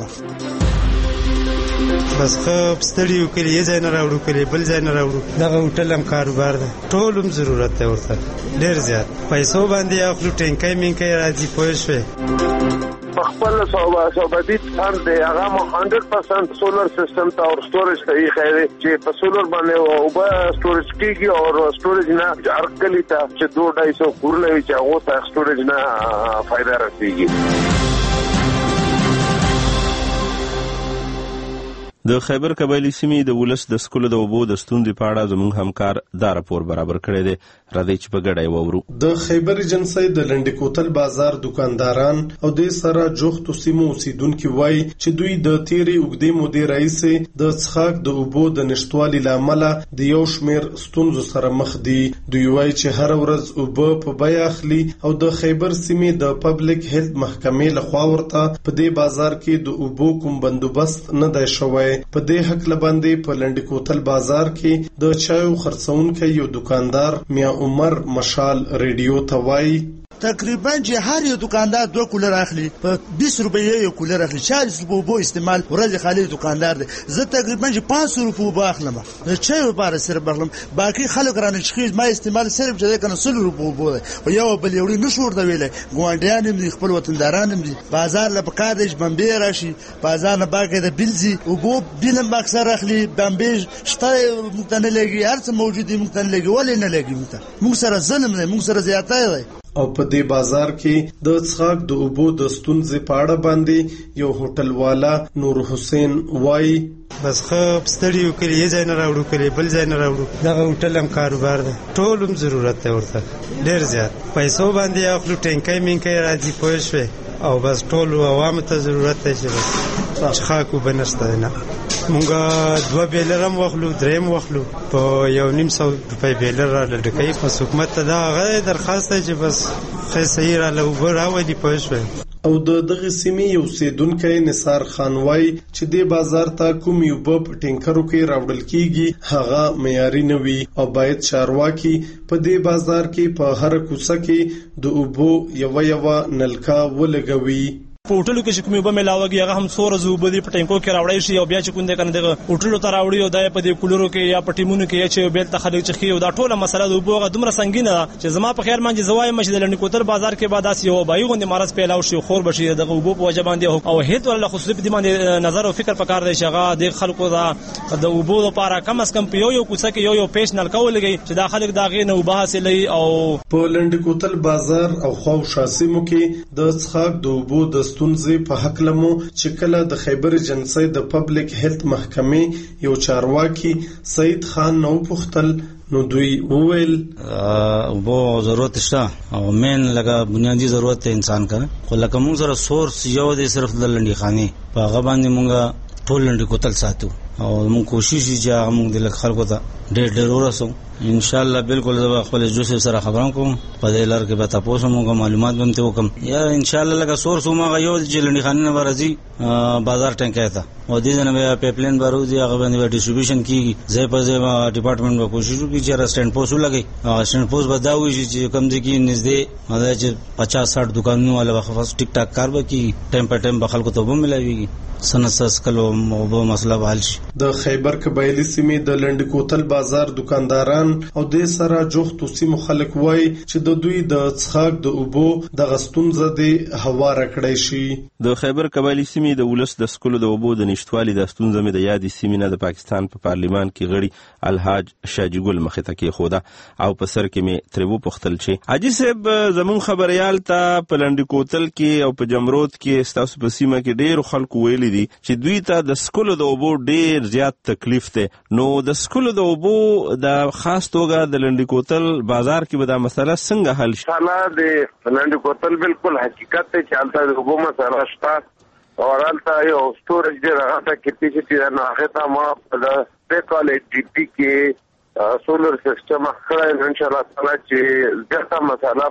بس خو ستړي وکړي یې ځای نه راوړو کړي بل ځای نه راوړو دغه هوټل هم کاروبار دی ټول هم ضرورت دی ورته ډېر زیات پیسو باندې اخلو ټینکۍ مینکۍ راځي پوه شوې خپل صوبادي فند دی هغه مو صد درصد سولر سیستم ته او سټوریج ته یې خیره چې په سولر باندې او به سټوریج کیږي او سټوریج نه ارکلی ته چې دوه ډای سو کورلوي چې هغه ته سټوریج نه فائدہ رسیږي د خیبر قبایلی سیمې د ولس د سکولو د اوبو د ستونزې په اړه زموږ همکار دا راپور برابر کړی دی راځئ چې په ګډه یې واورو. د خیبر ایجنسۍ د لنډې کوتل بازار دکانداران او د سره جوختو سیمو اوسیدونکي وایي چې دوی د تیرې اوږدې مودې راهیسې د څښاک د اوبو د نشتوالي له امله د یو شمېر ستونزو سره مخ دي. دوی وایي چې هره ورځ اوبه په بیه اخلي او د خیبر سیمې د پبلک هیلث محکمې لخوا ورته په دې بازار کې د اوبو کوم بندوبست نه دی شوی. په دې حق لباندې په لنډې کوتل بازار کې د چایو خرڅونکي یو دکاندار میا عمر مشال ریډیو ته وایي تقریبا چې هر یو دکاندار دوه کولر اخلي په بیس روپیه یو کولر اخلي چالیس روپیه بو استعمال ورځ خالي دکاندار دی زه تقریبا چې پانچ سو روپیه بو اخلم د چای لپاره صرف بخلم باقي خلک رانه شخیز ما استعمال صرف چې کنه سل روپیه بو او یو بل یو نشو ورته ویلې ګوانډیان هم خپل وطنداران هم بازار له پکادش بمبې راشي بازار نه باقي د بلزي او بو بلم اکثر اخلي بمبې شته متنه لګي هر څه موجودي متنه لګي ولې نه لګي موږ سره ظلم نه موږ سره زیاتای دی. او په دې بازار کې د څښاک د اوبو د ستونزې په اړه باندې یو هوټل والا نور حسین وایي بس خو ستړي وکړي یې ځای نه راوړو کړي بل ځای نه راوړو دغه هوټل هم کاروبار دی ټول هم ضرورت دی ورته ډېر زیات پیسو باندې اخلو ټینکۍ مینکۍ راځي پوه شوې او بس ټول عوامو ته ضرورت دی چې بس څښاک اوبه نشته نه مونږ دوه بیلر هم واخلو دریم واخلو په یو نیم سو روپۍ بیلر را لډکې په حکومت ته دا غوښتنه درخواست دی چې بس خې صحیح را لوبر راوړي پوه شوې. او د دغه سیمې یو سیدونکو نثار خان وای چې د بازار ته کوم یو په ټینکرو کې راوړل کیږي هغه معیاري نه وي او باید چارواکي په دې بازار کې په هر کوڅه کې د اوبو یو یو نلکا ولګوي. په هوټلو کې چې کومې به ملاوږي هغه هم څو ورځې اوبه دي په ټینکو کې راوړی شي او بیا چې کوم دی کنه دغه هوټلو ته راوړي او دا په دې کولرو کې یا په ټیمونو کې یا چې بیل ته خلک چخي او دا ټوله مسله د اوبو غو دومره سنگینه چې زما په خیر باندې زوایم چې د لنډ کوتل بازار کې بعد اسي او بای غوندي مرز پیلاو شي خور بشي دغه اوبو په وجه باندې او هیڅ ول خصوصي په دې باندې نظر او فکر پکار دی چې هغه د خلکو دا د اوبو لپاره کم از کم یو یو کوڅه کې یو یو پیش نل کولږي چې دا خلک دا غي نه وبه حاصلې او په لنډ کوتل بازار او خو شاسمو کې د څښاک د اوبو د ستونزې په کلمو چې کله د خیبر ایجنسۍ د پبلک هیلث محکمې یو چارواکي سید خان نو پختل نو دوی وویل اوبو ضرورت شته او مین لګه بنیادی ضرورت انسان کا خو لکه موږ سره سورس یو دی صرف د لنډي خاني په هغه باندې موږ ټول لنډي کوتل ساتو او موږ کوشش چې موږ د خلکو ته ډېر ډېر ورسو ان شاء الله بالکل زه خپل جوسف سره خبرم کوم په دې لار کې به تاسو موږ معلومات بنته وکم یا ان شاء الله لکه سورس موږ یو چې لنډي خاني نه ورځي بازار ټینکه تا او دې نه په پایپلاین بارو دی هغه باندې ډیسټریبیوشن کیږي زه په ځای ډپارټمنټ به کوشش وکړي چې رسټینډ پوسټ ولګي او رسټینډ پوسټ بداوي چې کم دي کې نږدې مده چې پچاس ساઠ دکانونو والا وخت ټیک ټاک کار وکړي ټایم په ټایم به خلکو ته وبو ملایويږي سنسس کلو موبو مسله حل شي. د خیبر قبایلی سیمې د لنډ کوتل بازار دکانداران او د سره جوختو سیمو خلک وای چې د دوی د څښاک د اوبو د غستونزه د هوا راکړی شي. د خیبر قبایلی سیمې د ولس د سکولو د اوبو د نشټوالي د ستونزه مې د یادې سیمې نه د پاکستان په پارلیمان کې غړي الحاج شاجي ګل مخې ته کې خوده او په سر کې مې تربو پختل چې حاجی صاحب زمون خبريال ته په لنډ کوتل کې او په جمرود کې ستاسو په سیمه کې ډېر خلکو ویلي دي چې دوی ته د سکولو د اوبو ډېر زیات تکلیف دی. نو د سکولو د اوبو د خاص توګه د لنډ کوتل بازار کې به دا مسله څنګه حل شي؟ مسله د لنډ کوتل بالکل حقیقت دی چې هلته د اوبو مسله شته او هلته یو سټوریج دی هغه ته کیپیسټي ده نو هغه ته ما د پیکال ټي پی کې سولر سیستم اخره ان شاء الله تعالی چې ځکه مسله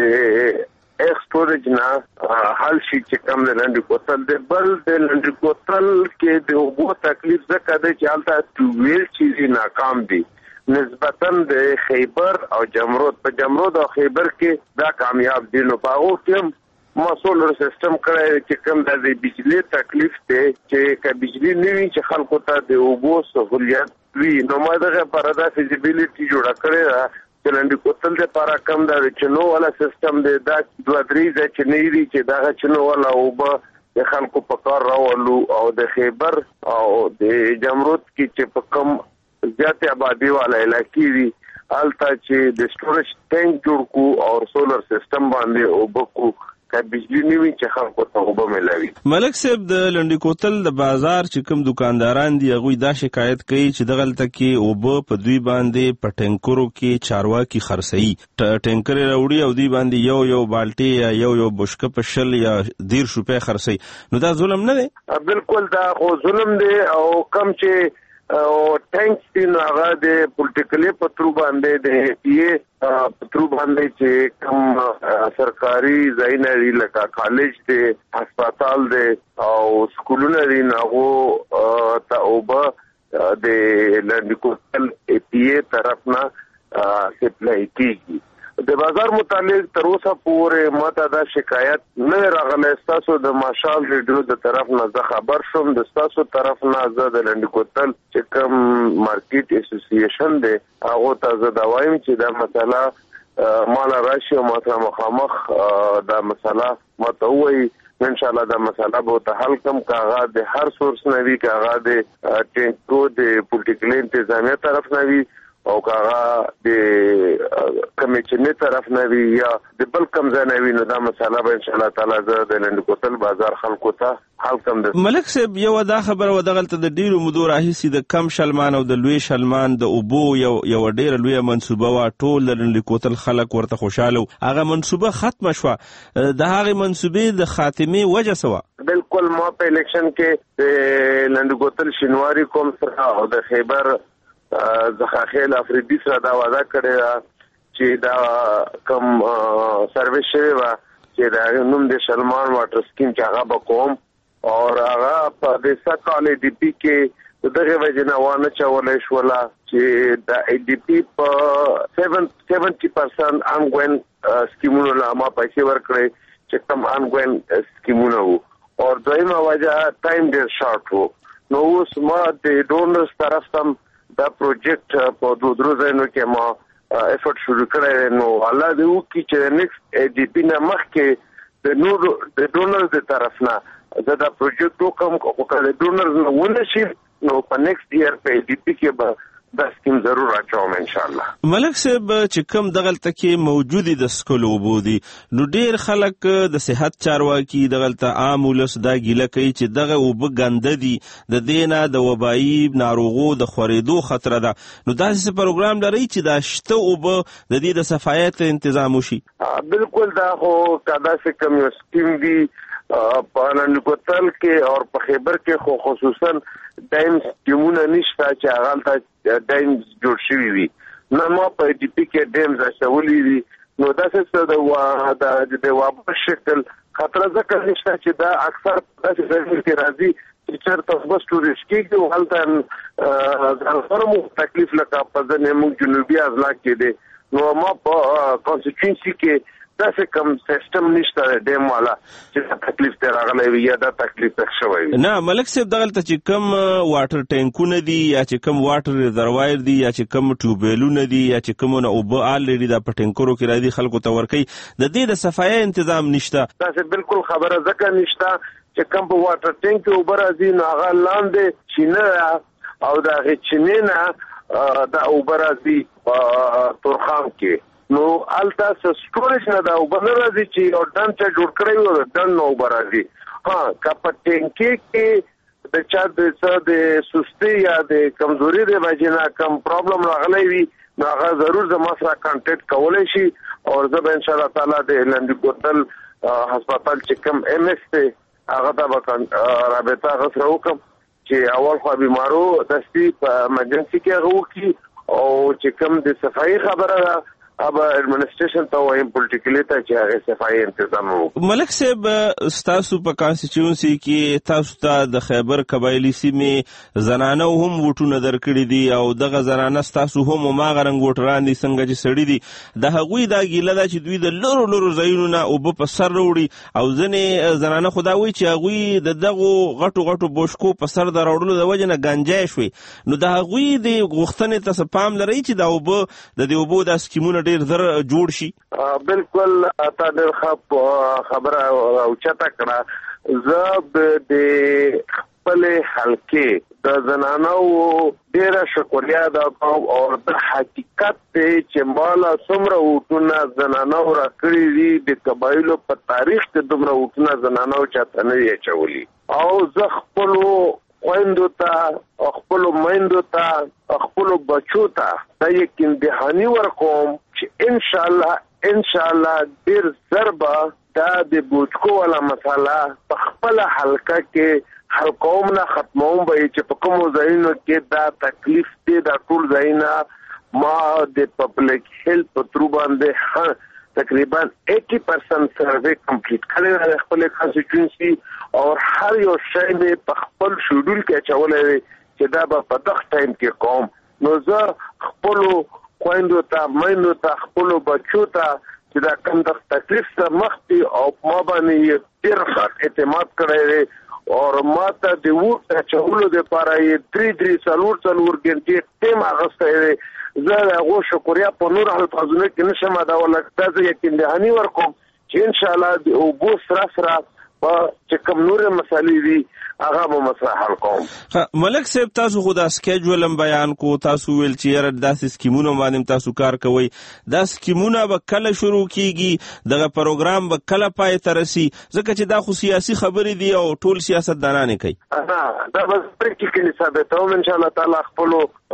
به ایک سٹوریج نا حل شي چې کم د لنډ کوتل دی بل د لنډ کوتل کې د اوبو تکلیف ځکه دی چې هلته ټویل چیزې ناکام دي نسبتاً د خیبر او جمرود په جمرود او خیبر کې دا کامیاب دي. نو په هغه کې ما سولر سیستم کړی چې کوم د بجلی تکلیف ته چې ک بجلی نیوي چې خلکو ته د اوبو سہولیت وي. نو ما دغه پردا فیزیبিলিټي جوړه کړې ده چې لنډي کوتل د لپاره کم د چنو والا سیستم دی دا دوه درې ځای چې نه لري چې دا چنو والا اوبه د خلکو په کار راولو او د خیبر او د جمرود کې چې په کم زیات آبادی والا علاقې دي الته چې د سټوریج ټینک جوړ کو او سولر سیستم باندې اوبه کو که بجلی نیوي چې خلکو ته اوبه ملاوي. ملک صاحب د لنډي کوتل د بازار چې کوم دکانداران دي هغوی دا شکایت کوي چې دغلته کې اوبه په دوی باندې په ټینکرو کې چارواکي خرڅوي ټینکر راوړي او دوی باندې یو یو بالټي یا یو یو بشکه په شل یا ډیر روپۍ خرڅوي. نو دا ظلم نه دی؟ بالکل دا خو ظلم دی او کم چې او ټینک سپین هغه د پولیټیکلی پترو باندې د پی پترو باندې چې کوم سرکاري ځای نه لکه کالج دی هسپتال دی او سکولونه دي هغه ته اوبه د لنډي کوتل پی طرف نه سپلای کیږي. د بازار متعلق تر اوسه پورې ماته دا شکایت نه راغله. تاسو د ماشال ریډیو د طرف نه زه خبر شوم د تاسو طرف نه زه د لنډي کوتل چې کوم مارکیټ اسوسییشن دی هغه ته زه دا وایم چې دا مسله مال راشي او ماته مخامخ دا مسله ماته وایي ان شاء الله دا مسله به ته حل کم کاغه د هر سورس نه وی کاغه د ټینکو د پولیټیکل انتظامیه طرف نه وی او کاغه د کمیټې طرف نه وی یا د بل کم ځای نه وی نو دا مسله به ان شاء الله تعالی زه د لنډي کوتل بازار خلکو ته حل کم ده. ملک صاحب یو دا خبره و دغلته د ډیرو مودو راهیسي د کم شلمان او د لوی شلمان د اوبو یو یو ډیره لوی منصوبه وا ټول د لنډي کوتل خلک ورته خوشاله هغه منصوبه ختم شوه. د هغه منصوبې د خاتمه وجه سوا بالکل ما په الیکشن کې د لنډي کوتل شینواری کوم سره او د خیبر زخاخیل افریدی سره دا وعده کړی چې دا کم سرویس شوی و چې دا نوم د شلمان واټر سکیم چې هغه به کوم او هغه په د سکال ای ډی پی کې دغه وجه نه وانه چولې شولا چې د ای ډی پی په سبعين پرسنټ انګوین سکیمونو لامه پیسې ورکړي چې کم انګوین سکیمونو او دویمه وجه ټایم ډیر شارټ وو. نو اوس ما د ډونرز طرف تم دا پروجیکټ په دوه درو ځایونو کې ما افورت شروع کړی نو الله دې وکړي چې نیکسټ ای ډی پی نه مخکې د نور د ډونرز د طرف نه دا دا پروجیکټ وکم او کله ډونرز نه ونشي نو په نیکسټ ایئر په ای ډی پی کې به دا سکیم ضرور راچوم ان شاء الله. ملک صاحب چې کوم دغلته کې موجودي د سکولو اوبو دي نو ډیر خلک د صحت چارواکي دغلته عام ولس دا ګیله کوي چې دغه اوبه ګنده دي د دینه د وبایي ناروغو د خورېدو خطر ده. نو داسې پروګرام لري چې دا شته اوبه د دې د صفایت تنظیم وشي؟ بالکل دا خو کدا څه کوم سکیم دی په لنډي کوتل کې او په خیبر کې خو خصوصا دایم سکیمونه نشته چې هغه ته دایم جوړ شوی وي. نو ما په ډی پی کې دیم ځاشولې دي نو دا څه د وا د وابه شکل خطر ځکه نشته چې دا اکثر داسې ځای کې راځي چې چېرته بس ټوریسټ کېږي او هلته ځانګړو تکلیف لکه په ځینې موږ جنوبي اضلاع کې دي نو ما په کانسټیټوئنسي کې داسې کوم سیستم نشته ډیم والا چې تکلیف ته راغلی وي یا دا تکلیف ته شوی وي. نه ملک صاحب دغلته چې کوم واټر ټینکونه دي یا چې کوم واټر ریزروایر دي یا چې کوم ټیوبویلونه دي یا چې کوم نه اوبه آلریډي دا په ټینکرو کې راځي خلکو ته ورکوي د دې د صفایي تنظیم نشته. داسې بالکل خبره ځکه نشته چې کوم په واټر ټینک کې اوبه راځي نو هغه لاندې چینه او د هغې چینې نه دا اوبه راځي په تورخم کې نو التا سټوریج نه دا وبنه راځي چې او ډن چې جوړ کړی و ډن نو برازي. ها کپټینګ کې د چا د څه د سستی یا د کمزوري د وجنه کم پرابلم راغلی وي نو هغه ضرور زما سره کانټیکټ کولای شي او زه ان شاء الله تعالی د لنډي کوتل هسپتال چې کم ایم ایس ته هغه ته رابطه غوښتل وکم چې اول خو بیمارو دستي په ایمرجنسي کې هغه وکي او چې کم د صفایي خبره اب ایڈمنسټریشن ته وایم پولیټیکلی ته چې هغه صفای تنظیم وکړي. ملک صاحب ستاسو په کانسټیټیونسي کې تاسو ته د خیبر قبایلی سیمې زنانه هم وټونه درکړي دي او دغه زنانه ستاسو هم ماغه رنګ وټران دي څنګه چې سړی دي د هغوی دا ګیله ده چې دوی د لورو لورو ځایونو نه اوبه په سر وړي او ځنې زنانه خو دا وایي چې هغوی د دغو غټو غټو بوشکو په سر د راوړلو د وجې نه ګنجای شوي. نو د هغوی د غوښتنې ته پام لرئ چې دا اوبه د دې اوبو دا سکیمونه ډیر زر جوړ شي؟ بالکل تا ډیر خبره اوچته کړه. زه د خپل حلقې د زنانو ډیره شکریا ادا کوم او د حقیقت ته چې مالا څومره وټونه زنانو راکړي دي د قبایلو په تاریخ کې دومره وټونه زنانو چاته نه یې چولي او زه خپل خويندو ته خپل میندو ته خپل بچو ته دا یقین دهانی ورکوم چې ان شاء الله ان شاء الله ډیر ضربه دا د بوچکو والا مساله په خپل حلقه کې حلقوم نه ختموم به چې په کوم ځایونو کې دا تکلیف دی دا ټول ځایونه ما د پبلک هیلث په تر باندې تقریبا eighty percent سروے کمپلیټ کړی دی خپل کانسټیټیونسي او هر یو شی به په خپل شیډول کې چولې چې دا په دغه ټایم کې کوم. نو زه خپل خويندو ته مېندو ته خپل بچو ته چې دا کوم د تکلیف سره مخ دي او ما باندې ډیر ښه اعتماد کړی دی او ماته د وټ چولو د لپاره یې درې درې څلور څلور ګنټې ټیم اغسته دی. زه هغه شکریا په نور الفاظونه کې نشم دا ولکه دا یقین دهانی ورکوم چې ان شاء الله د اوبو سره سره په چې کوم نور مسالې دي هغه به مسله حل کوم. ملک صاحب تاسو خو دا سکیجول هم بیان کو تاسو ویل چې یاره داسې سکیمونه باندې تاسو کار کوئ دا سکیمونه به کله شروع کیږي دغه پروګرام به کله پای ته رسي ځکه چې دا خو سیاسي خبرې دي او ټول سیاستدانان یې کوي. دا به پریکټیکلی ثابتوم ان شاء الله تعالی خپل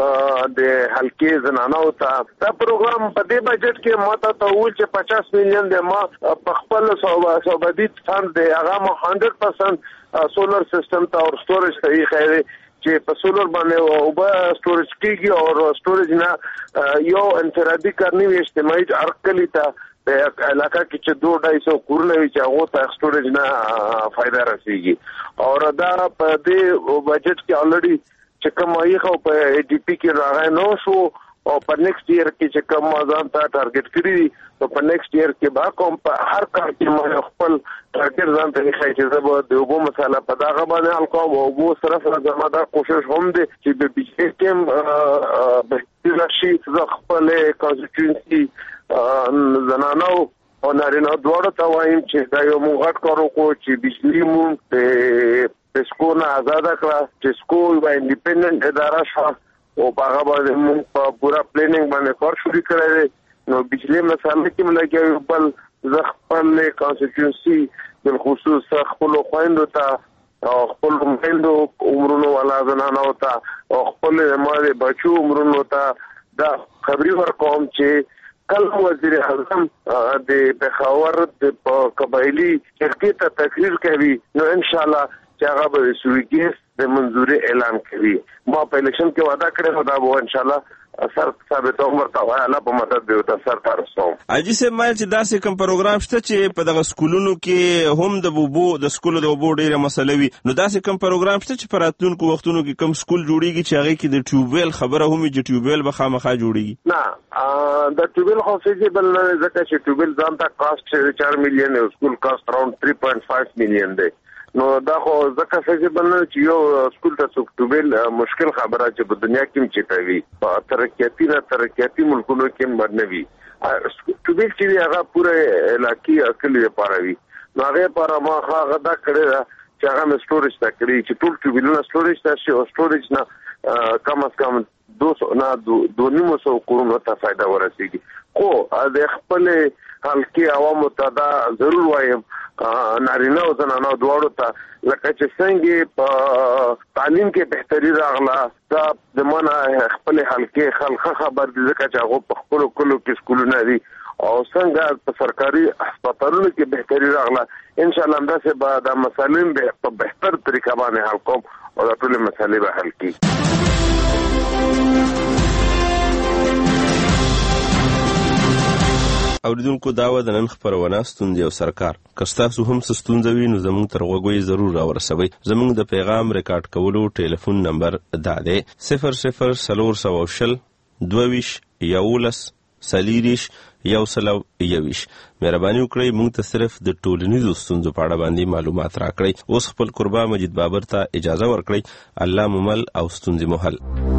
د حلقې زنانو ته دا پروګرام په دې بجټ کې ماته ته ویل چې پچاس میلیون د ما په خپل صوبادي فند دی هغه ما hundred percent سولر سیستم ته او سټوریج ته یې خیره چې په سولر باندې او به سټوریج کیږي او سټوریج نه یو انفرادي کارنی اجتماعي ارکلی ته په علاقہ کې چې دوه ډای سو کورونه وي چې هغه ته سټوریج نه فائدہ رسیږي او دا په دې بجټ کې الریډي چې کوم یې خو په ای ډی پی کې راغی نو شو او په نیکسټ ایئر کې چې کوم ځان ته ټارګټ کړی نو په نیکسټ ایئر کې با کوم په هر کار کې مې خپل ټارګټ ځان ته ښه چې زه به د اوبو مسله په دغه باندې حل کوم او اوبو سره سره زما دا کوشش هم دی چې د بجلی کې به راشي زه خپل کانسټیټیونسي زنانو او نارینه دواړو ته وایم چې دا یو موږ غټ کار وکړو چې بجلی مونږ په سکو نه آزاد کړه چې سکو یو انډیپندنت اداره شوه او هغه باندې موږ په پورا پلانینګ باندې کار شروع کړی دی. نو بجلی مسله کې ملګری بل زه خپل کانسټیټیونسي بالخصوص خپل خويندو ته او خپل میندو عمرونو والا زنانو ته او خپل ماده بچو عمرونو ته دا خبري ورکوم چې کله وزیر اعظم د پېښور د قبایلی شرکت ته تقریر کوي نو ان شاء الله چې هغه به سویګیس د منځوري اعلان کوي. ما په الیکشن کې وعده کړی دا به ان شاء الله اثر ثابت عمر ته والا په مدد دی او اثر ترسو. اجي سه مایل چې داسې کوم پروګرام شته چې په دغه سکولونو کې هم د بوبو د سکول د بوبو ډیره مسله وي نو داسې کوم پروګرام شته چې پراتونکو وختونو کې کوم سکول جوړیږي چې هغه کې د ټیوبویل خبره هم چې ټیوبویل به خامخا جوړیږي؟ نه د ټیوبویل خو فیزیبل نه ځکه چې ټیوبویل ځان ته کاست four میلیون او سکول کاست اراوند three point five میلیون دی. نو دا خو ځکه فیزیبل نه چې یو سکول ته څوک ټیوبویل مشکل خبره چې په دنیا کې چې کوي په ترقیاتي نه ترقیاتي ملکونو کې باندې وي ټیوبویل چې هغه پوره علاقې اکل لپاره وي نو هغه لپاره ما هغه دا کړی چې هغه سټوریج تا کړی چې ټول ټیوبویلونه سټوریج ته شي او سټوریج نه کم از کم دو سو نه دو نیمو سو کورونو ته فائدہ ورسیږي. خو د خپل حلقې عوامو ته دا ضرور وایم نارینه او زنانه دواړو ته لکه چې څنګه په تعلیم کې بهتري راغله دا د مانه خپل حلقې خلک خبر دي ځکه چې هغه په خپل کلو کې سکولونه دي او څنګه په سرکاري هسپتالونو کې بهتري راغله ان شاء الله همداسې به دا مسالې به په بهتر طریقه باندې حل کوم او دا ټول مسالې به حل کړي. اوریدونکو دا و د نن خبرونه ستونزې او سرکار که ستاسو هم څه ستونزه وي نو زموږ تر غوږو یې ضرور راورسوئ. زموږ د پیغام ریکارډ کولو ټلیفون نمبر دا دی صفر صفر څلور سوه شل دوه ویشت یولس څلېرویشت یو سل او یوویشت. مهرباني وکړئ موږ ته صرف د ټولنیزو ستونزو په اړه باندې معلومات راکړئ. اوس خپل قربا مجید بابر ته اجازه ورکړئ. الله مو مل او ستونزې مو حل.